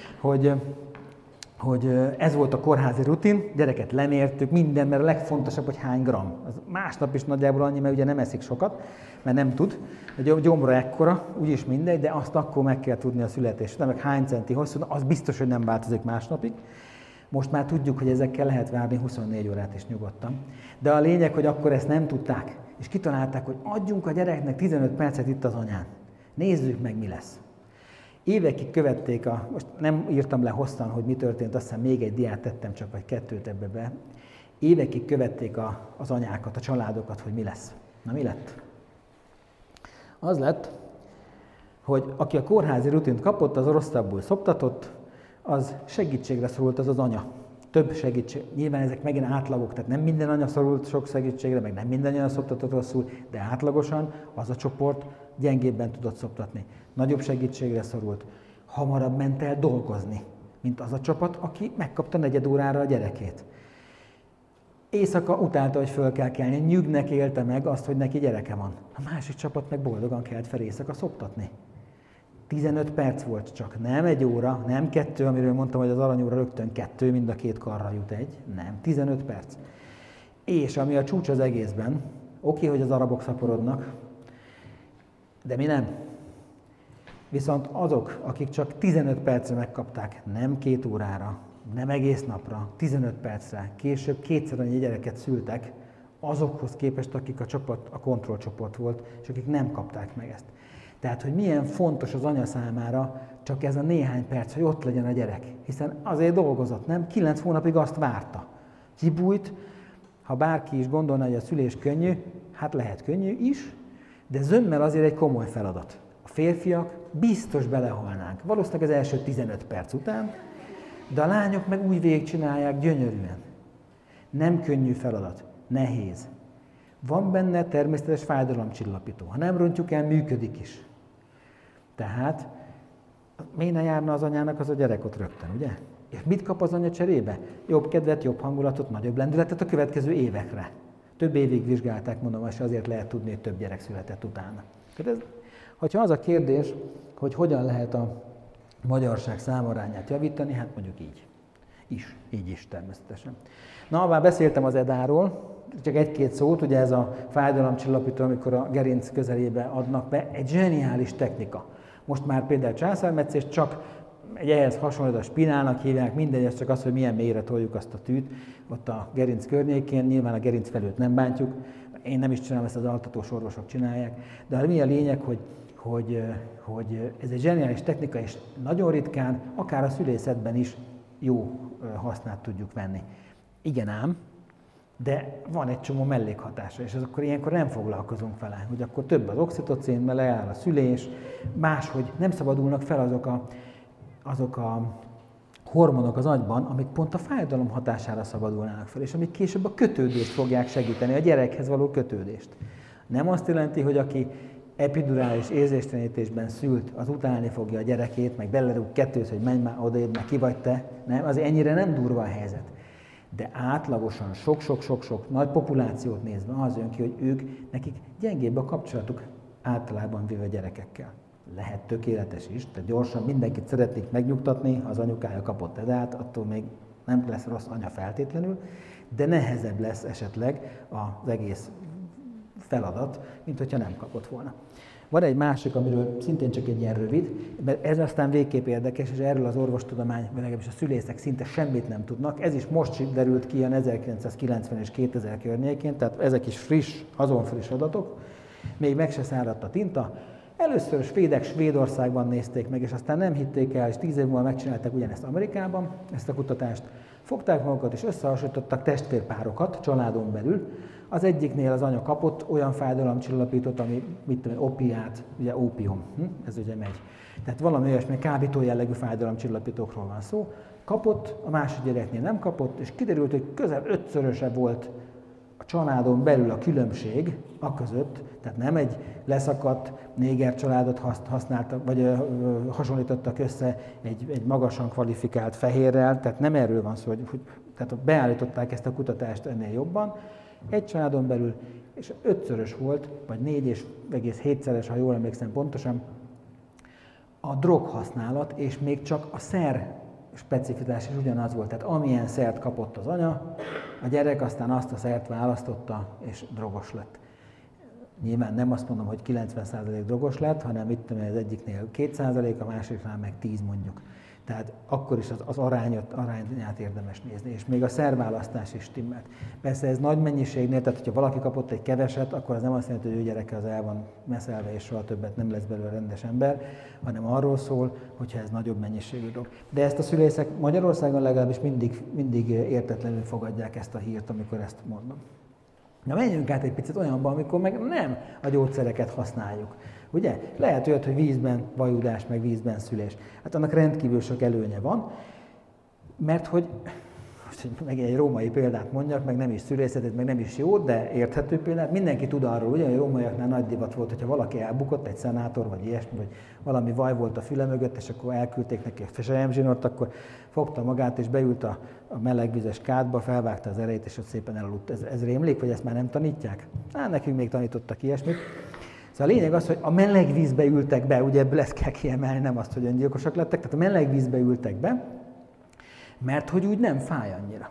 hogy ez volt a kórházi rutin, gyereket lemértük, minden, mert a legfontosabb, hogy hány gram. Az másnap is nagyjából annyi, mert ugye nem eszik sokat, mert nem tud. A gyomra ekkora, úgyis mindegy, de azt akkor meg kell tudni a születés után, meg hány centi hosszú, az biztos, hogy nem változik másnapig. Most már tudjuk, hogy ezekkel lehet várni 24 órát is nyugodtan. De a lényeg, hogy akkor ezt nem tudták, és kitalálták, hogy adjunk a gyereknek 15 percet itt az anyán. Nézzük meg, mi lesz. Évekig követték most nem írtam le hosszan, hogy mi történt, azt hiszem még egy diát tettem csak, vagy 2 ebbe be. Évekig követték az anyákat, a családokat, hogy mi lesz. Na mi lett? Az lett, hogy aki a kórházi rutint kapott, az rosszabbul szoptatott, az segítségre szorult az anya. több segítség, nyilván ezek megint átlagok, tehát nem minden anya szorult sok segítségre, meg nem minden anya szoptatott rosszul, de átlagosan az a csoport gyengébben tudott szoptatni. Nagyobb segítségre szorult, hamarabb ment el dolgozni, mint az a csapat, aki megkapta 4 órára a gyerekét. Éjszaka utálta, hogy föl kell kelni, nyügnek élte meg azt, hogy neki gyereke van. A másik csapat meg boldogan kelt fel éjszaka szoptatni. 15 perc volt csak, nem 1 óra, nem 2, amiről mondtam, hogy az aranyóra rögtön 2, mind a 2 karra jut 1, nem, 15 perc. És ami a csúcs az egészben, oké, hogy az arabok szaporodnak, de mi nem. Viszont azok, akik csak 15 percre megkapták, nem 2 órára, nem egész napra, 15 percre, később 2-szer annyi gyereket szültek, azokhoz képest, akik a kontrollcsoport volt, és akik nem kapták meg ezt. Tehát, hogy milyen fontos az anya számára csak ez a néhány perc, hogy ott legyen a gyerek. Hiszen azért dolgozott, nem? 9 hónapig azt várta. Kibújt, ha bárki is gondolna, hogy a szülés könnyű, hát lehet könnyű is, de zömmel azért egy komoly feladat. A férfiak biztos belehalnánk, valószínűleg az első 15 perc után, de a lányok meg úgy végigcsinálják gyönyörűen. Nem könnyű feladat, nehéz. Van benne természetes fájdalomcsillapító. Ha nem rontjuk el, működik is. Tehát miért ne járna az anyának az a gyerek ott rögtön, ugye? És mit kap az anya cserébe? Jobb kedvet, jobb hangulatot, nagyobb lendületet a következő évekre. Több évig vizsgálták, mondom, és azért lehet tudni, hogy több gyerek született utána. Tehát hogyha az a kérdés, hogy hogyan lehet a magyarság számarányát javítani, hát mondjuk így. Így is természetesen. Na, már beszéltem az EDA-ról, csak 1-2 szót, ugye ez a fájdalomcsillapító, amikor a gerinc közelébe adnak be, egy zseniális technika. Most már például császármetszést csak egy ehhez hasonló, a spinálnak hívják, mindegy, ez csak az, hogy milyen mélyre toljuk azt a tűt ott a gerinc környékén, nyilván a gerinc felőtt nem bántjuk, én nem is csinálom, ezt az altatós orvosok csinálják, de mi a lényeg, hogy ez egy zseniális technika, és nagyon ritkán, akár a szülészetben is jó hasznát tudjuk venni. Igen ám, de van egy csomó mellékhatása, és akkor ilyenkor nem foglalkozunk vele, hogy akkor több az oxitocin, mert leáll a szülés, máshogy nem szabadulnak fel azok a hormonok az agyban, amik pont a fájdalom hatására szabadulnának fel, és amik később a kötődést fogják segíteni, a gyerekhez való kötődést. Nem azt jelenti, hogy aki epidurális érzéstelenítésben szült, az utálni fogja a gyerekét, meg belerúg 2-t, hogy menj már odébb, meg ki vagy te. Nem, azért ennyire nem durva a helyzet. De átlagosan sok nagy populációt nézve az jön ki, hogy nekik gyengébb a kapcsolatuk általában véve gyerekekkel. Lehet tökéletes is, tehát gyorsan mindenkit szeretnék megnyugtatni, ha az anyukája kapott edát, attól még nem lesz rossz anya feltétlenül, de nehezebb lesz esetleg az egész feladat, mint hogyha nem kapott volna. Van egy másik, amiről szintén csak egy ilyen rövid, mert ez aztán végképp érdekes, és erről az orvostudomány, vagy legalábbis a szülészek szinte semmit nem tudnak. Ez is most derült ki a 1990 és 2000 környékén, tehát ezek is azon friss adatok, még meg se száradt a tinta. Először a svédek Svédországban nézték meg, és aztán nem hitték el, és 10 év múlva megcsinálták ugyanezt Amerikában, ezt a kutatást. Fogták magukat, és összehasonlítottak testvérpárokat családon belül. Az egyiknél az anya kapott olyan fájdalomcsillapítót, ami, opiát, ugye ópium, ez ugye megy. Tehát valami olyasmi kábító jellegű fájdalomcsillapítókról van szó. Kapott, a másik gyereknél nem kapott, és kiderült, hogy közel 5-szöröse volt a családon belül a különbség aközött, tehát nem egy leszakadt néger családot használtak, vagy hasonlítottak össze egy magasan kvalifikált fehérrel, tehát nem erről van szó, tehát beállították ezt a kutatást ennél jobban, egy családon belül, és 5-szörös volt, vagy 4,7-szeres, ha jól emlékszem pontosan, a droghasználat, és még csak a szer specifitás is ugyanaz volt. Tehát amilyen szert kapott az anya, a gyerek aztán azt a szert választotta, és drogos lett. Nyilván nem azt mondom, hogy 90% drogos lett, hanem itt az egyiknél 2%, a másiknál meg 10 mondjuk. Tehát akkor is az arányát érdemes nézni, és még a szerválasztás is stimmelt. Persze ez nagy mennyiségnél, tehát hogyha valaki kapott egy keveset, akkor az nem azt jelenti, hogy ő gyereke az el van meszelve, és soha többet nem lesz belőle rendes ember, hanem arról szól, hogyha ez nagyobb mennyiségű dolog. De ezt a szülészek Magyarországon legalábbis mindig értetlenül fogadják ezt a hírt, amikor ezt mondom. Na menjünk át egy picit olyanban, amikor meg nem a gyógyszereket használjuk. Ugye? Lehet olyat, hogy vízben vajudás, meg vízben szülés. Hát annak rendkívül sok előnye van, mert hogy hogy meg egy római példát mondjak, meg nem is szülészetet, meg nem is jó, de érthető példát. Mindenki tud arról, ugye, hogy a rómaiaknál nagy divat volt, hogyha valaki elbukott, egy szenátor, vagy ilyesmi, vagy valami vaj volt a füle mögött, és akkor elküldték neki a selyemzsinort, akkor fogta magát, és beült a melegvizes kádba, felvágta az erejét, és ott szépen elaludt. Ez rémlik, vagy ezt már nem tanítják? Nekünk még tanítottak ilyesmit. Szóval a lényeg az, hogy a meleg vízbe ültek be, ugye ebből ezt kell kiemelni, nem azt, hogy öngyilkosak lettek, tehát a meleg vízbe ültek be, mert hogy úgy nem fáj annyira.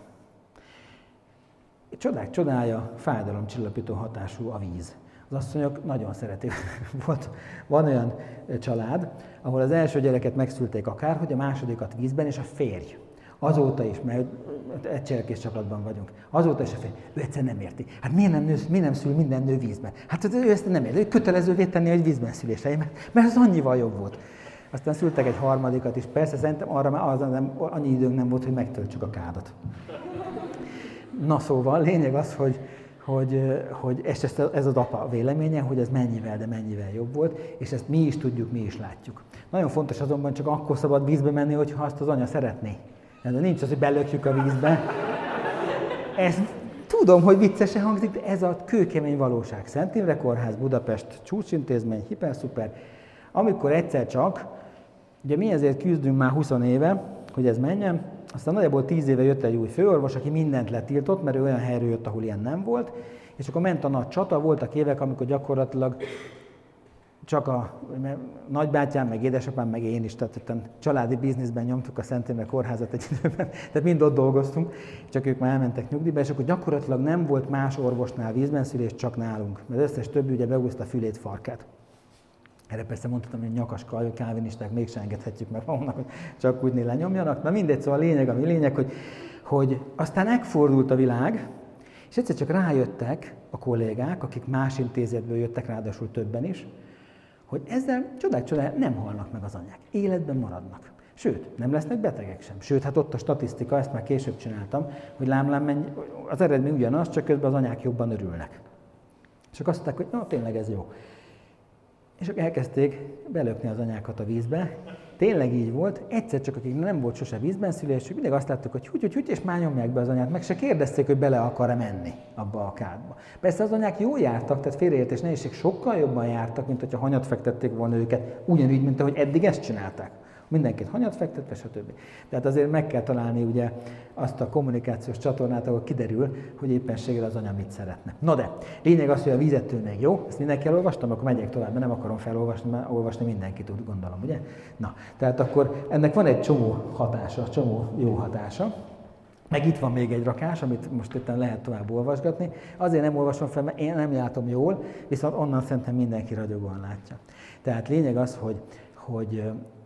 Csodák csodája, fájdalomcsillapító hatású a víz. Az asszonyok nagyon szeretik. Van olyan család, ahol az első gyereket megszülték akárhogy, a másodikat vízben, és a férj. Azóta is, mert egy cselekés csapatban vagyunk, azóta is a férj, ő egyszer nem érti. Hát miért nem szül minden nő vízben? Hát ő ezt nem érti, kötelezővé tenni, hogy vízben szülés legyen, mert az annyival jobb volt. Aztán szültek egy harmadikat is, persze szerintem arra már annyi időnk nem volt, hogy megtöltsük a kádat. Na szóval, lényeg az, hogy ez az apa véleménye, hogy ez mennyivel, de mennyivel jobb volt, és ezt mi is tudjuk, mi is látjuk. Nagyon fontos azonban csak akkor szabad vízbe menni, hogyha azt az anya szeretné. De nincs az, hogy belökjük a vízbe. Ezt tudom, hogy viccesen hangzik, de ez a kőkemény valóság. Szent Imre Kórház, Budapest, csúcsintézmény, hiperszuper. Amikor egyszer csak, ugye mi ezért küzdünk már 20 éve, hogy ez menjen, aztán nagyjából 10 éve jött egy új főorvos, aki mindent letiltott, mert ő olyan helyről jött, ahol ilyen nem volt, és akkor ment a nagy csata, voltak évek, amikor gyakorlatilag csak a nagybátyám, meg édesapám, meg én is, tehát családi bizniszben nyomtuk a Szent Imre Kórházat egy időben, tehát mind ott dolgoztunk, csak ők már elmentek nyugdíjba, és akkor gyakorlatilag nem volt más orvosnál vízben szülés, csak nálunk, mert az összes többi ugye beúszta fülét, farkát. Erre persze mondhatom, hogy nyakas kálvinisták mégsem engedhetjük meg magunknak, hogy csak úgy lenyomjanak. Na mindegy, szóval a lényeg, hogy aztán megfordult a világ, és egyszer csak rájöttek a kollégák, akik más intézetből jöttek, ráadásul többen is, hogy ezzel csodák nem halnak meg az anyák, életben maradnak. Sőt, nem lesznek betegek sem. Sőt, hát ott a statisztika, ezt már később csináltam, hogy lám, az eredmény ugyanaz, csak közben az anyák jobban örülnek. És akkor azt mondták, hogy na, tényleg ez jó. És akkor elkezdték belökni az anyákat a vízbe. Tényleg így volt, egyszer csak akik nem volt sose vízben szülés, csak mindig azt láttuk, hogy húgy, és már nyomják be az anyát, meg se kérdezték, hogy bele akar-e menni abba a kádba. Persze az anyák jól jártak, tehát félreértés nehézség sokkal jobban jártak, mint hogyha hanyat fektették volna őket, ugyanúgy, mint ahogy eddig ezt csinálták. Mindenkit hanyat fektetve, stb. Tehát azért meg kell találni ugye azt a kommunikációs csatornát, ahol kiderül, hogy éppenséggel az anya mit szeretne. Na de, lényeg az, hogy a vízettől még jó, ezt mindenki elolvastam, akkor megyek tovább, mert nem akarom felolvasni, mert olvasni mindenki tud, gondolom, ugye? Na, tehát akkor ennek van egy csomó hatása, csomó jó hatása. Meg itt van még egy rakás, amit most itt lehet tovább olvasgatni. Azért nem olvasom fel, mert én nem látom jól, viszont onnan szerintem mindenki ragyogóan látja. Tehát lényeg az, hogy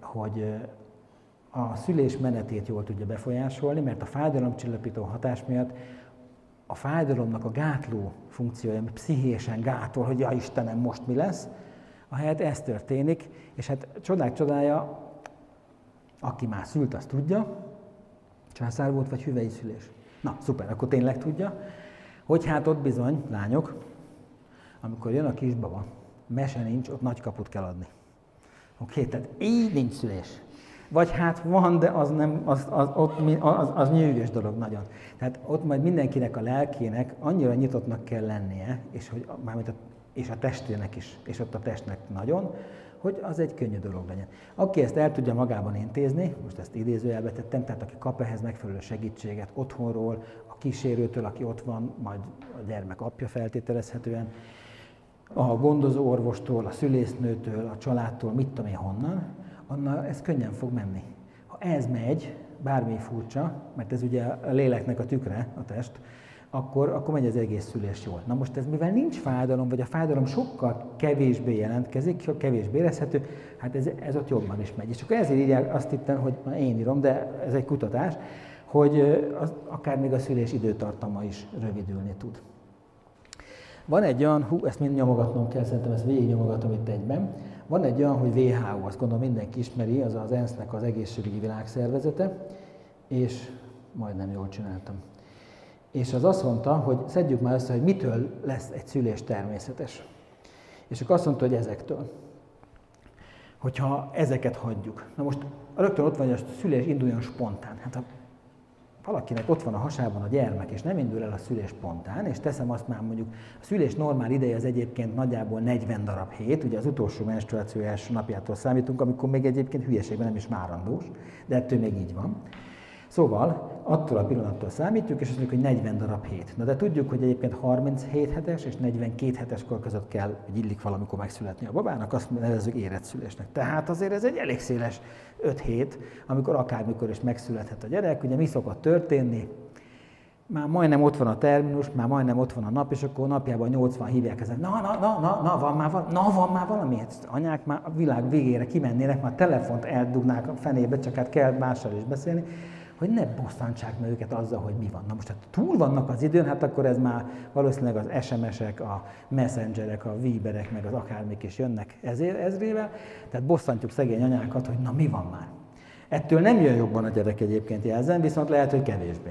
a szülés menetét jól tudja befolyásolni, mert a fájdalomcsillapító hatás miatt a fájdalomnak a gátló funkciója, ami pszichésen gátol, hogy ja Istenem, most mi lesz, ahelyett ez történik, és hát csodák csodája, aki már szült, azt tudja, császár volt vagy hüvei szülés. Na, szuper, akkor tényleg tudja, hogy hát ott bizony, lányok, amikor jön a kisbaba, mese nincs, ott nagy kaput kell adni. Oké, tehát így nincs szülés. Vagy hát van, de az nyűgös dolog nagyon. Tehát ott majd mindenkinek a lelkének annyira nyitottnak kell lennie, és a testének is, és ott a testnek nagyon, hogy az egy könnyű dolog legyen. Aki ezt el tudja magában intézni, most ezt idézőjelbe tettem, tehát aki kap ehhez megfelelő segítséget otthonról, a kísérőtől, aki ott van, majd a gyermek apja feltételezhetően, a gondozó orvostól, a szülésznőtől, a családtól, mit tudom én honnan, annál ez könnyen fog menni. Ha ez megy, bármi furcsa, mert ez ugye a léleknek a tükre, a test, akkor megy az egész szülés jól. Na most ez mivel nincs fájdalom, vagy a fájdalom sokkal kevésbé jelentkezik, kevésbé érezhető, hát ez ott jobban is megy. És akkor ezért írják azt itt, hogy én írom, de ez egy kutatás, hogy akár még a szülés időtartama is rövidülni tud. Van egy olyan, ezt mind nyomogatnom kell, szerintem ezt végig nyomogatom itt egyben. Van egy olyan, hogy WHO, azt gondolom mindenki ismeri, az az ENSZ-nek az egészségügyi világszervezete, és majdnem jól csináltam. És az azt mondta, hogy szedjük már össze, hogy mitől lesz egy szülés természetes. És akkor azt mondta, hogy ezektől. Hogyha ezeket hagyjuk. Na most rögtön ott van, hogy a szülés induljon spontán. Hát valakinek ott van a hasában a gyermek, és nem indul el a szülés spontán, és teszem azt már mondjuk, a szülés normál ideje az egyébként nagyjából 40 darab hét, ugye az utolsó menstruáció első napjától számítunk, amikor még egyébként hülyeségben nem is várandós, de ettől még így van. Szóval attól a pillanattól számítjuk, és azt mondjuk, hogy 40 darab hét. Na de tudjuk, hogy egyébként 37 hetes és 42 hetes kor között kell, hogy illik valamikor megszületni a babának, azt nevezzük érett szülésnek. Tehát azért ez egy elég széles 5 hét, amikor akármikor is megszülethet a gyerek. Ugye mi szokott történni? Már majdnem ott van a terminus, már majdnem ott van a nap, és akkor napjában 80 hívják ezen. Van már valami. Anyák már a világ végére kimennének, már telefont eldugnák a fenébe, csak hát kell mással is beszélni, hogy ne bosszantsák meg őket azzal, hogy mi van. Na most, ha túl vannak az időn, hát akkor ez már valószínűleg az SMS-ek, a messengerek, a Viberek, meg az akármik is jönnek ezrével, tehát bosszantjuk szegény anyákat, hogy na mi van már. Ettől nem jön jobban a gyerek egyébként, jelzem, viszont lehet, hogy kevésbé.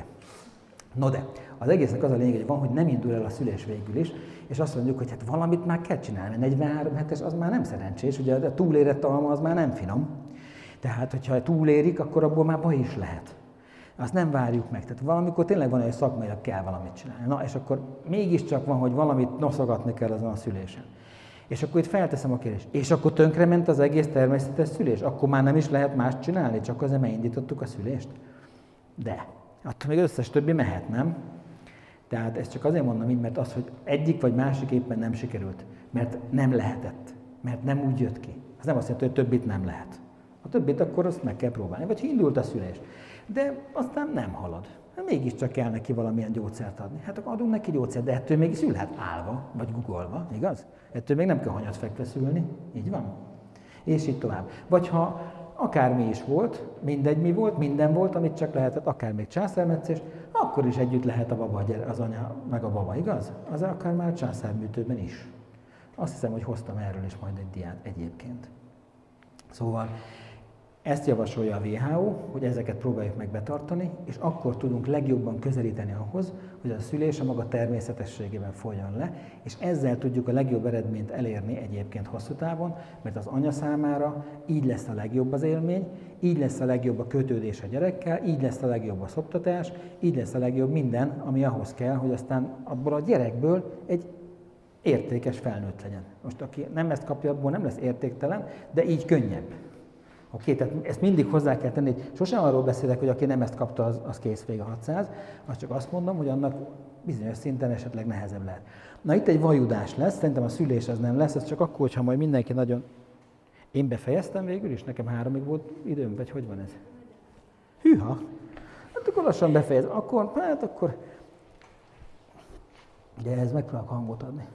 No de, az egésznek az a lényeg, hogy van, hogy nem indul el a szülés végül is, és azt mondjuk, hogy hát valamit már kell csinálni, 43 hetes az már nem szerencsés, ugye a túlérett alma az már nem finom. Tehát, hogyha túlérik, akkor abból már baj is lehet. Azt nem várjuk meg. Tehát valamikor tényleg van, hogy szakmailag kell valamit csinálni. Na, és akkor mégiscsak van, hogy valamit noszogatni kell azon a szülésen. És akkor itt felteszem a kérdést. És akkor tönkrement az egész természetes szülés? Akkor már nem is lehet más csinálni, csak azért megindítottuk a szülést? De. Attól még összes többi mehet, nem? Tehát ezt csak azért mondom így, mert az, hogy egyik vagy másik éppen nem sikerült. Mert nem lehetett. Mert nem úgy jött ki. Az nem azt jelenti, hogy többit nem lehet. A többit akkor azt meg kell próbálni. Vagy indult a szülés. De aztán nem halad. Mégiscsak kell neki valamilyen gyógyszert adni. Hát akkor adunk neki gyógyszert, de ettől még szülhet állva, vagy guggolva, igaz? Ettől még nem kell hanyat fekve szülni, így van? És így tovább. Vagy ha akármi is volt, mindegy mi volt, minden volt, amit csak lehetett, akár még császármetszés, akkor is együtt lehet a baba, az anya meg a baba, igaz? Az akár már császárműtőben is. Azt hiszem, hogy hoztam erről is majd egy diát egyébként. Szóval ezt javasolja a WHO, hogy ezeket próbáljuk meg betartani, és akkor tudunk legjobban közelíteni ahhoz, hogy a szülés a maga természetességében folyjon le, és ezzel tudjuk a legjobb eredményt elérni egyébként hosszú távon, mert az anya számára így lesz a legjobb az élmény, így lesz a legjobb a kötődés a gyerekkel, így lesz a legjobb a szoptatás, így lesz a legjobb minden, ami ahhoz kell, hogy aztán abból a gyerekből egy értékes felnőtt legyen. Most aki nem ezt kapja, abból nem lesz értéktelen, de így könnyebb. Oké, tehát ezt mindig hozzá kell tenni, sosem arról beszélek, hogy aki nem ezt kapta, az kész vége 600, azt csak azt mondom, hogy annak bizonyos szinten esetleg nehezebb lehet. Na itt egy vajudás lesz, szerintem a szülés az nem lesz, ez csak akkor, hogyha majd mindenki nagyon... Én befejeztem végül is, nekem 3-ig volt időm, vagy hogy van ez? Hűha! Hát akkor lassan befejezem. Akkor... De ez megpróbálok hangot adni.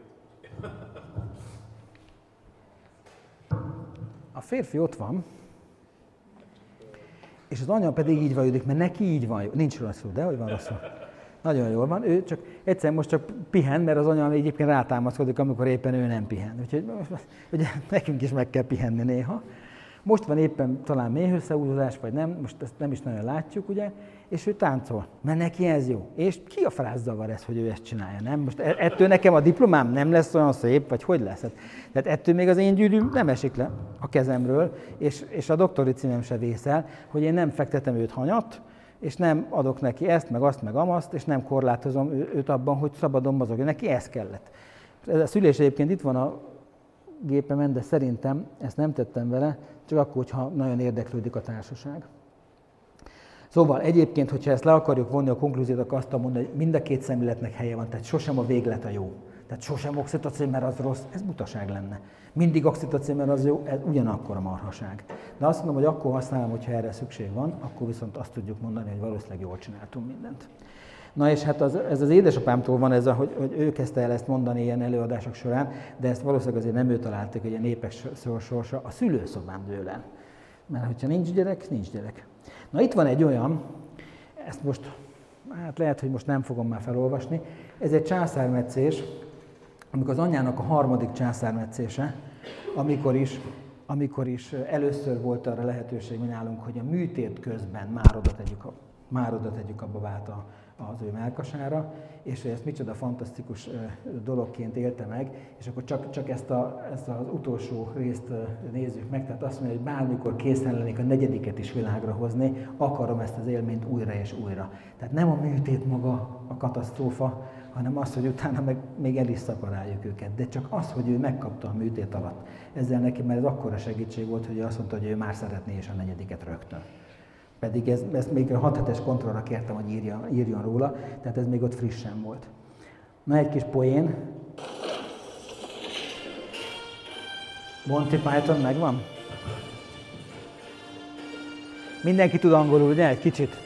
A férfi ott van, és az anya pedig így vajudik, mert neki így van jó. Nincs rosszul, de hogy van rosszul? Nagyon jól van. Ő csak egyszer most csak pihen, mert az anya egyébként rátámaszkodik, amikor éppen ő nem pihen. Úgyhogy ugye, nekünk is meg kell pihenni néha. Most van éppen talán méhösszehúzódás, vagy nem, most ezt nem is nagyon látjuk, ugye, és ő táncol, mert neki ez jó. És ki a frász zavar ez, hogy ő ezt csinálja, nem? Most ettől nekem a diplomám nem lesz olyan szép, vagy hogy lesz? Tehát ettől még az én gyűrűm nem esik le a kezemről, és a doktori címem se vészel, hogy én nem fektetem őt hanyat, és nem adok neki ezt, meg azt, meg amazt, és nem korlátozom őt abban, hogy szabadon mozogjon. Neki ez kellett. Ez a szülés egyébként itt van a gépemen, de szerintem ezt nem tettem vele, csak akkor, hogyha nagyon érdeklődik a társaság. Szóval egyébként, hogyha ezt le akarjuk vonni a konklúziót, akkor azt mondani, hogy mind a két szemléletnek helye van, tehát sosem a véglet a jó. Tehát sosem oxitocin, mert az rossz, ez butaság lenne. Mindig oxitocin, mert az jó, ez ugyanakkor a marhaság. De azt mondom, hogy akkor használom, hogyha erre szükség van, akkor viszont azt tudjuk mondani, hogy valószínűleg jól csináltunk mindent. Na és hát ez az édesapámtól van ez, hogy ő kezdte el ezt mondani ilyen előadások során, de ezt valószínűleg azért nem ő találtak, hogy a népek sorsa a szülőszobán dől el. Mert hogyha nincs gyerek, nincs gyerek. Na itt van egy olyan, ezt most, hát lehet, hogy most nem fogom már felolvasni, ez egy császármetszés, amikor az anyának a 3. császármetszése, amikor is először volt arra lehetőség nálunk, hogy a műtét közben már oda tegyük a már oda tegyük a babát az ő mellkasára, és ezt micsoda fantasztikus dologként élte meg, és akkor csak ezt az utolsó részt nézzük meg, tehát azt mondja, hogy bármikor készen lennék a negyediket is világra hozni, akarom ezt az élményt újra és újra. Tehát nem a műtét maga a katasztrófa, hanem az, hogy utána meg még el is szaporáljuk őket. De csak az, hogy ő megkapta a műtét alatt. Ezzel neki már ez akkora segítség volt, hogy ő azt mondta, hogy ő már szeretné is a negyediket rögtön. Pedig ezt még a 6 hetes kontrollra kértem, hogy írjon róla, tehát ez még ott frissen volt. Na, egy kis poén. Monty Python megvan? Mindenki tud angolul, ugye? Egy kicsit.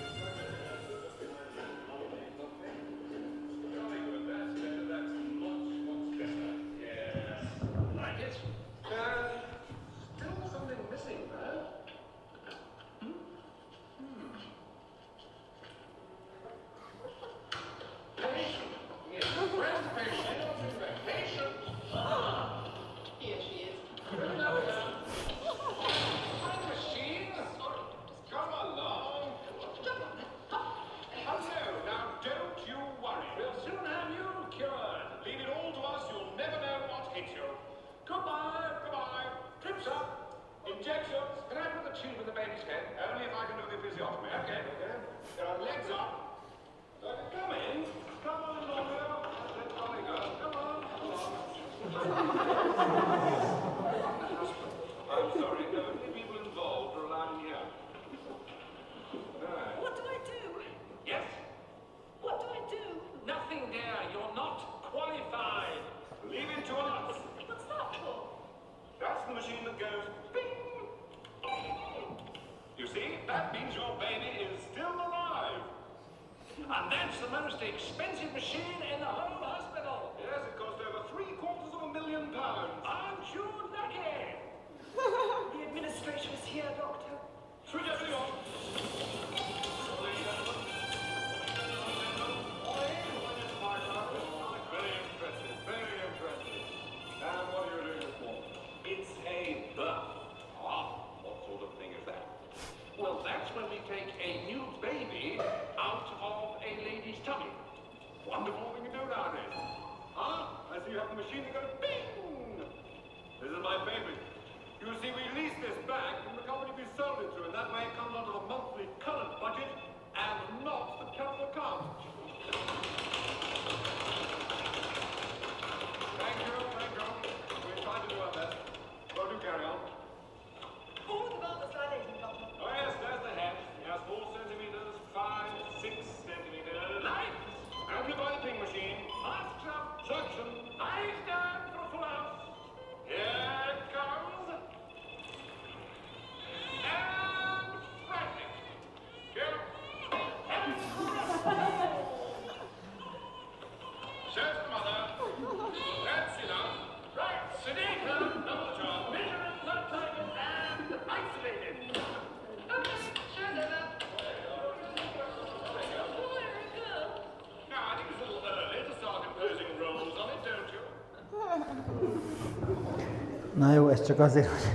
Na jó, ez csak azért, hogy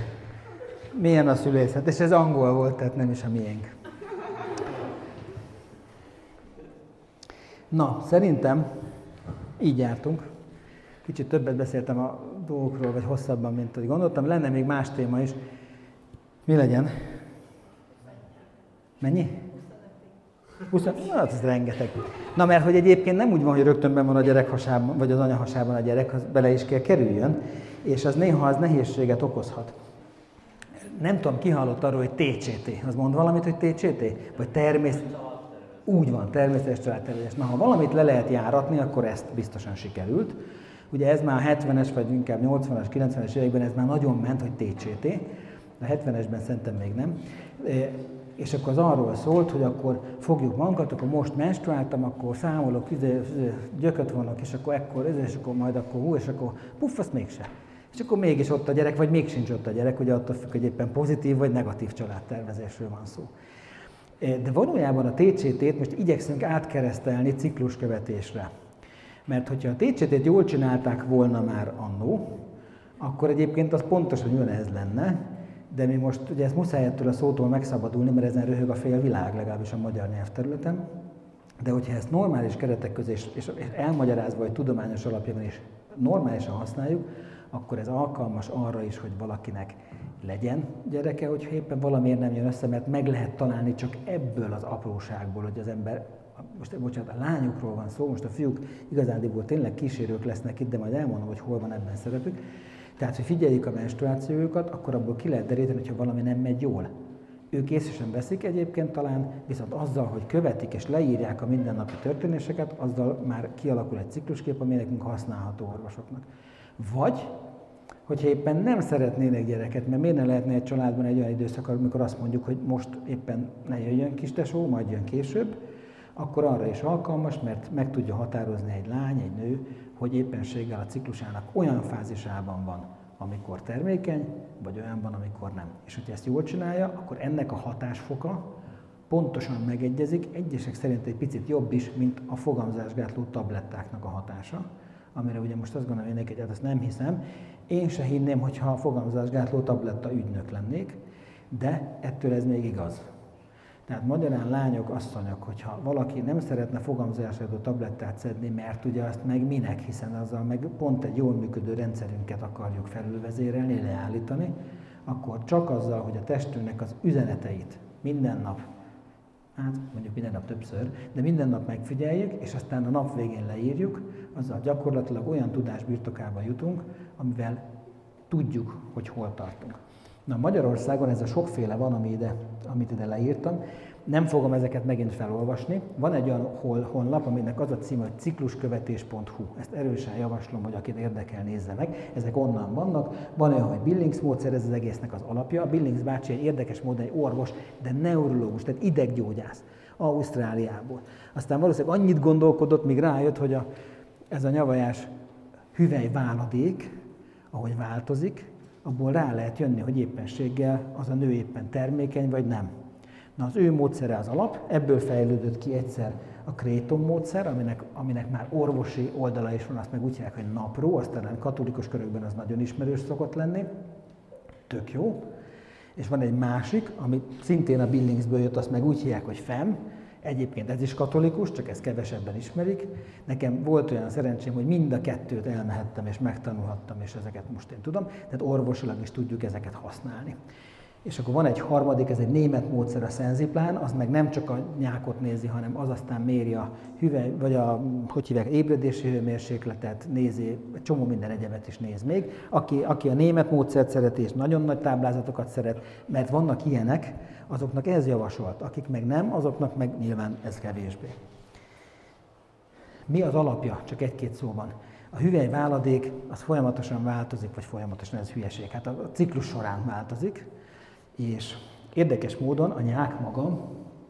milyen a szülészet, és ez angol volt, tehát nem is a miénk. Na, szerintem így jártunk. Kicsit többet beszéltem a dolgokról, vagy hosszabban, mint ahogy gondoltam. Lenne még más téma is. Mi legyen? Mennyi? 20? Na, ez rengeteg. Na, mert hogy egyébként nem úgy van, hogy rögtön benn van a gyerek hasában, vagy az anya hasában a gyerek, az bele is kell kerüljön, és az néha az nehézséget okozhat. Nem tudom, ki hallott arról, hogy TCT. Az mond valamit, hogy TCT? Vagy úgy van, természetes családtervezés. Na, ha valamit le lehet járatni, akkor ezt biztosan sikerült. Ugye ez már a 70-es, vagy inkább 80-as, 90-es években ez már nagyon ment, hogy TCT. A 70-esben szerintem még nem. És akkor az arról szólt, hogy akkor fogjuk magunkat, akkor most menstruáltam, akkor számolok, gyököt vonok, és akkor majd akkor és akkor puff, azt mégse. És akkor mégis ott a gyerek, vagy még sincs ott a gyerek, ugye attól függ, hogy éppen pozitív vagy negatív családtervezésről van szó. De valójában a TCT-t most igyekszünk átkeresztelni cikluskövetésre. Mert hogyha a TCT-t jól csinálták volna már annó, akkor egyébként az pontosan ugyanez lenne, De mi most, ugye ez muszáj ettől a szótól megszabadulni, mert ezen röhög a fél világ, legalábbis a magyar nyelvterületen. De hogyha ezt normális keretek közé és elmagyarázva, vagy tudományos alapján is normálisan használjuk, akkor ez alkalmas arra is, hogy valakinek legyen gyereke, hogyha éppen valamiért nem jön össze, mert meg lehet találni csak ebből az apróságból, hogy az ember, bocsánat, a lányokról van szó, most a fiúk igazándiból tényleg kísérők lesznek itt, de majd elmondom, hogy hol van ebben szerepük. Tehát, hogy figyeljük a menstruációjukat, akkor abból ki lehet deríteni, hogyha valami nem megy jól. Ők észre sem veszik egyébként talán, viszont azzal, hogy követik és leírják a mindennapi történéseket, azzal már kialakul egy cikluskép, ami nekünk használható orvosoknak. Vagy, hogyha éppen nem szeretnének gyereket, mert miért ne lehetne egy családban egy olyan időszak, amikor azt mondjuk, hogy most éppen ne jöjjön kis tesó, majd jön később, akkor arra is alkalmas, mert meg tudja határozni egy lány, egy nő, hogy éppenséggel a ciklusának olyan fázisában van, amikor termékeny, vagy olyanban, amikor nem. És hogyha ezt jól csinálja, akkor ennek a hatásfoka pontosan megegyezik, egyesek szerint egy picit jobb is, mint a fogamzásgátló tablettáknak a hatása, amire ugye most azt gondolom, hogy hát ezt nem hiszem. Én se hinném, hogyha a fogamzásgátló tabletta ügynök lennék, de ettől ez még igaz. Tehát magyarán lányok, asszonyok, hogyha valaki nem szeretne fogamzásgátló tablettát szedni, mert ugye azt meg minek, hiszen azzal meg pont egy jól működő rendszerünket akarjuk felülvezérelni, leállítani, akkor csak azzal, hogy a testünknek az üzeneteit minden nap, hát mondjuk minden nap többször, de minden nap megfigyeljük, és aztán a nap végén leírjuk, azzal gyakorlatilag olyan tudás birtokába jutunk, amivel tudjuk, hogy hol tartunk. Na Magyarországon ez a sokféle van, amit ide leírtam. Nem fogom ezeket megint felolvasni. Van egy olyan honlap, aminek az a címe, hogy cikluskövetés.hu. Ezt erősen javaslom, hogy akit érdekel, nézze meg. Ezek onnan vannak. Van olyan, hogy Billings módszer, ez az egésznek az alapja. Billings bácsi egy érdekes módon egy orvos, de neurológus, tehát ideggyógyász Ausztráliából. Aztán valószínűleg annyit gondolkodott, míg rájött, hogy ez a nyavajás hüvelyváladék, ahogy változik, abból rá lehet jönni, hogy éppenséggel az a nő éppen termékeny, vagy nem. Na az ő módszere az alap, ebből fejlődött ki egyszer a Creighton módszer, aminek már orvosi oldala is van, azt meg úgy hívják, hogy napró, aztán a katolikus körökben az nagyon ismerős szokott lenni, tök jó. És van egy másik, ami szintén a Billingsből jött, azt meg úgy hívják, hogy FEM, egyébként ez is katolikus, csak ezt kevesebben ismerik. Nekem volt olyan szerencsém, hogy mind a kettőt elmehettem és megtanulhattam, és ezeket most én tudom, tehát orvosilag is tudjuk ezeket használni. És akkor van egy harmadik, ez egy német módszer, a Sensiplán, az meg nem csak a nyákot nézi, hanem az aztán méri a hüvely, vagy ébredési hőmérsékletet, nézi, egy csomó minden egyebet is néz még. Aki a német módszert szereti, és nagyon nagy táblázatokat szeret, mert vannak ilyenek, azoknak ez javasolt. Akik meg nem, azoknak meg nyilván ez kevésbé. Mi az alapja? Csak egy-két szóban. A hüvelyváladék az folyamatosan változik, vagy folyamatosan, ez hülyeség, hát a ciklus során változik, és érdekes módon a nyák maga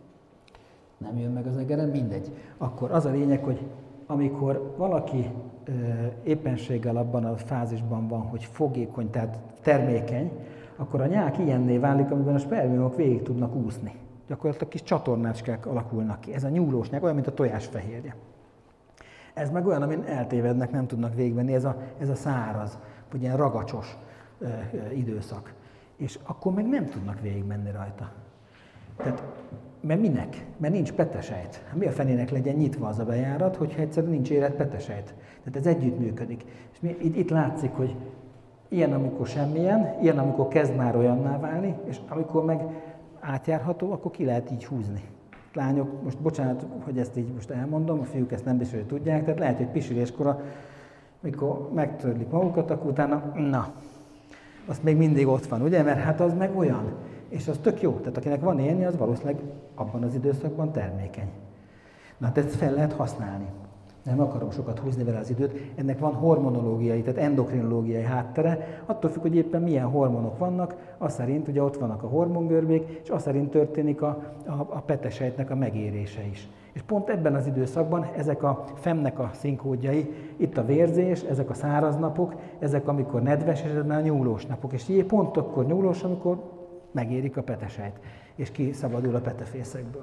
nem jön meg az egeren, mindegy. Akkor az a lényeg, hogy amikor valaki éppenséggel abban a fázisban van, hogy fogékony, tehát termékeny, akkor a nyák ilyenné válik, amiben a spermiumok végig tudnak úszni. Gyakorlatilag kis csatornácskák alakulnak ki. Ez a nyúlós nyák, olyan, mint a tojásfehérje. Ez meg olyan, amin eltévednek, nem tudnak végigmenni, ez a száraz, vagy ilyen ragacsos időszak. És akkor meg nem tudnak végigmenni rajta. Tehát, mert minek? Mert nincs petesejt. Mi a fenének legyen nyitva az a bejárat, hogyha egyszerűen nincs érett petesejt. Tehát ez együtt működik. És itt látszik, hogy ilyen, amikor semmilyen, ilyen, amikor kezd már olyanná válni, és amikor meg átjárható, akkor ki lehet így húzni. Lányok, most bocsánat, hogy ezt így most elmondom, a fiúk ezt nem biztos, hogy tudják, tehát lehet, hogy pisilléskor, amikor megtörlik magukat, akkor utána, na, az még mindig ott van, ugye? Mert hát az meg olyan. És az tök jó. Tehát akinek van élni, az valószínűleg abban az időszakban termékeny. Na, hát ezt fel lehet használni. Nem akarom sokat húzni vele az időt. Ennek van hormonológiai, tehát endokrinológiai háttere. Attól függ, hogy éppen milyen hormonok vannak, az szerint ugye ott vannak a hormongörbék, és az szerint történik a petesejtnek a megérése is. És pont ebben az időszakban ezek a FEM-nek a színkódjai, itt a vérzés, ezek a száraz napok, ezek amikor nedves, és ez már nyúlós napok. És így pont akkor nyúlós, amikor megérik a petesejt, és kiszabadul a petefészekből.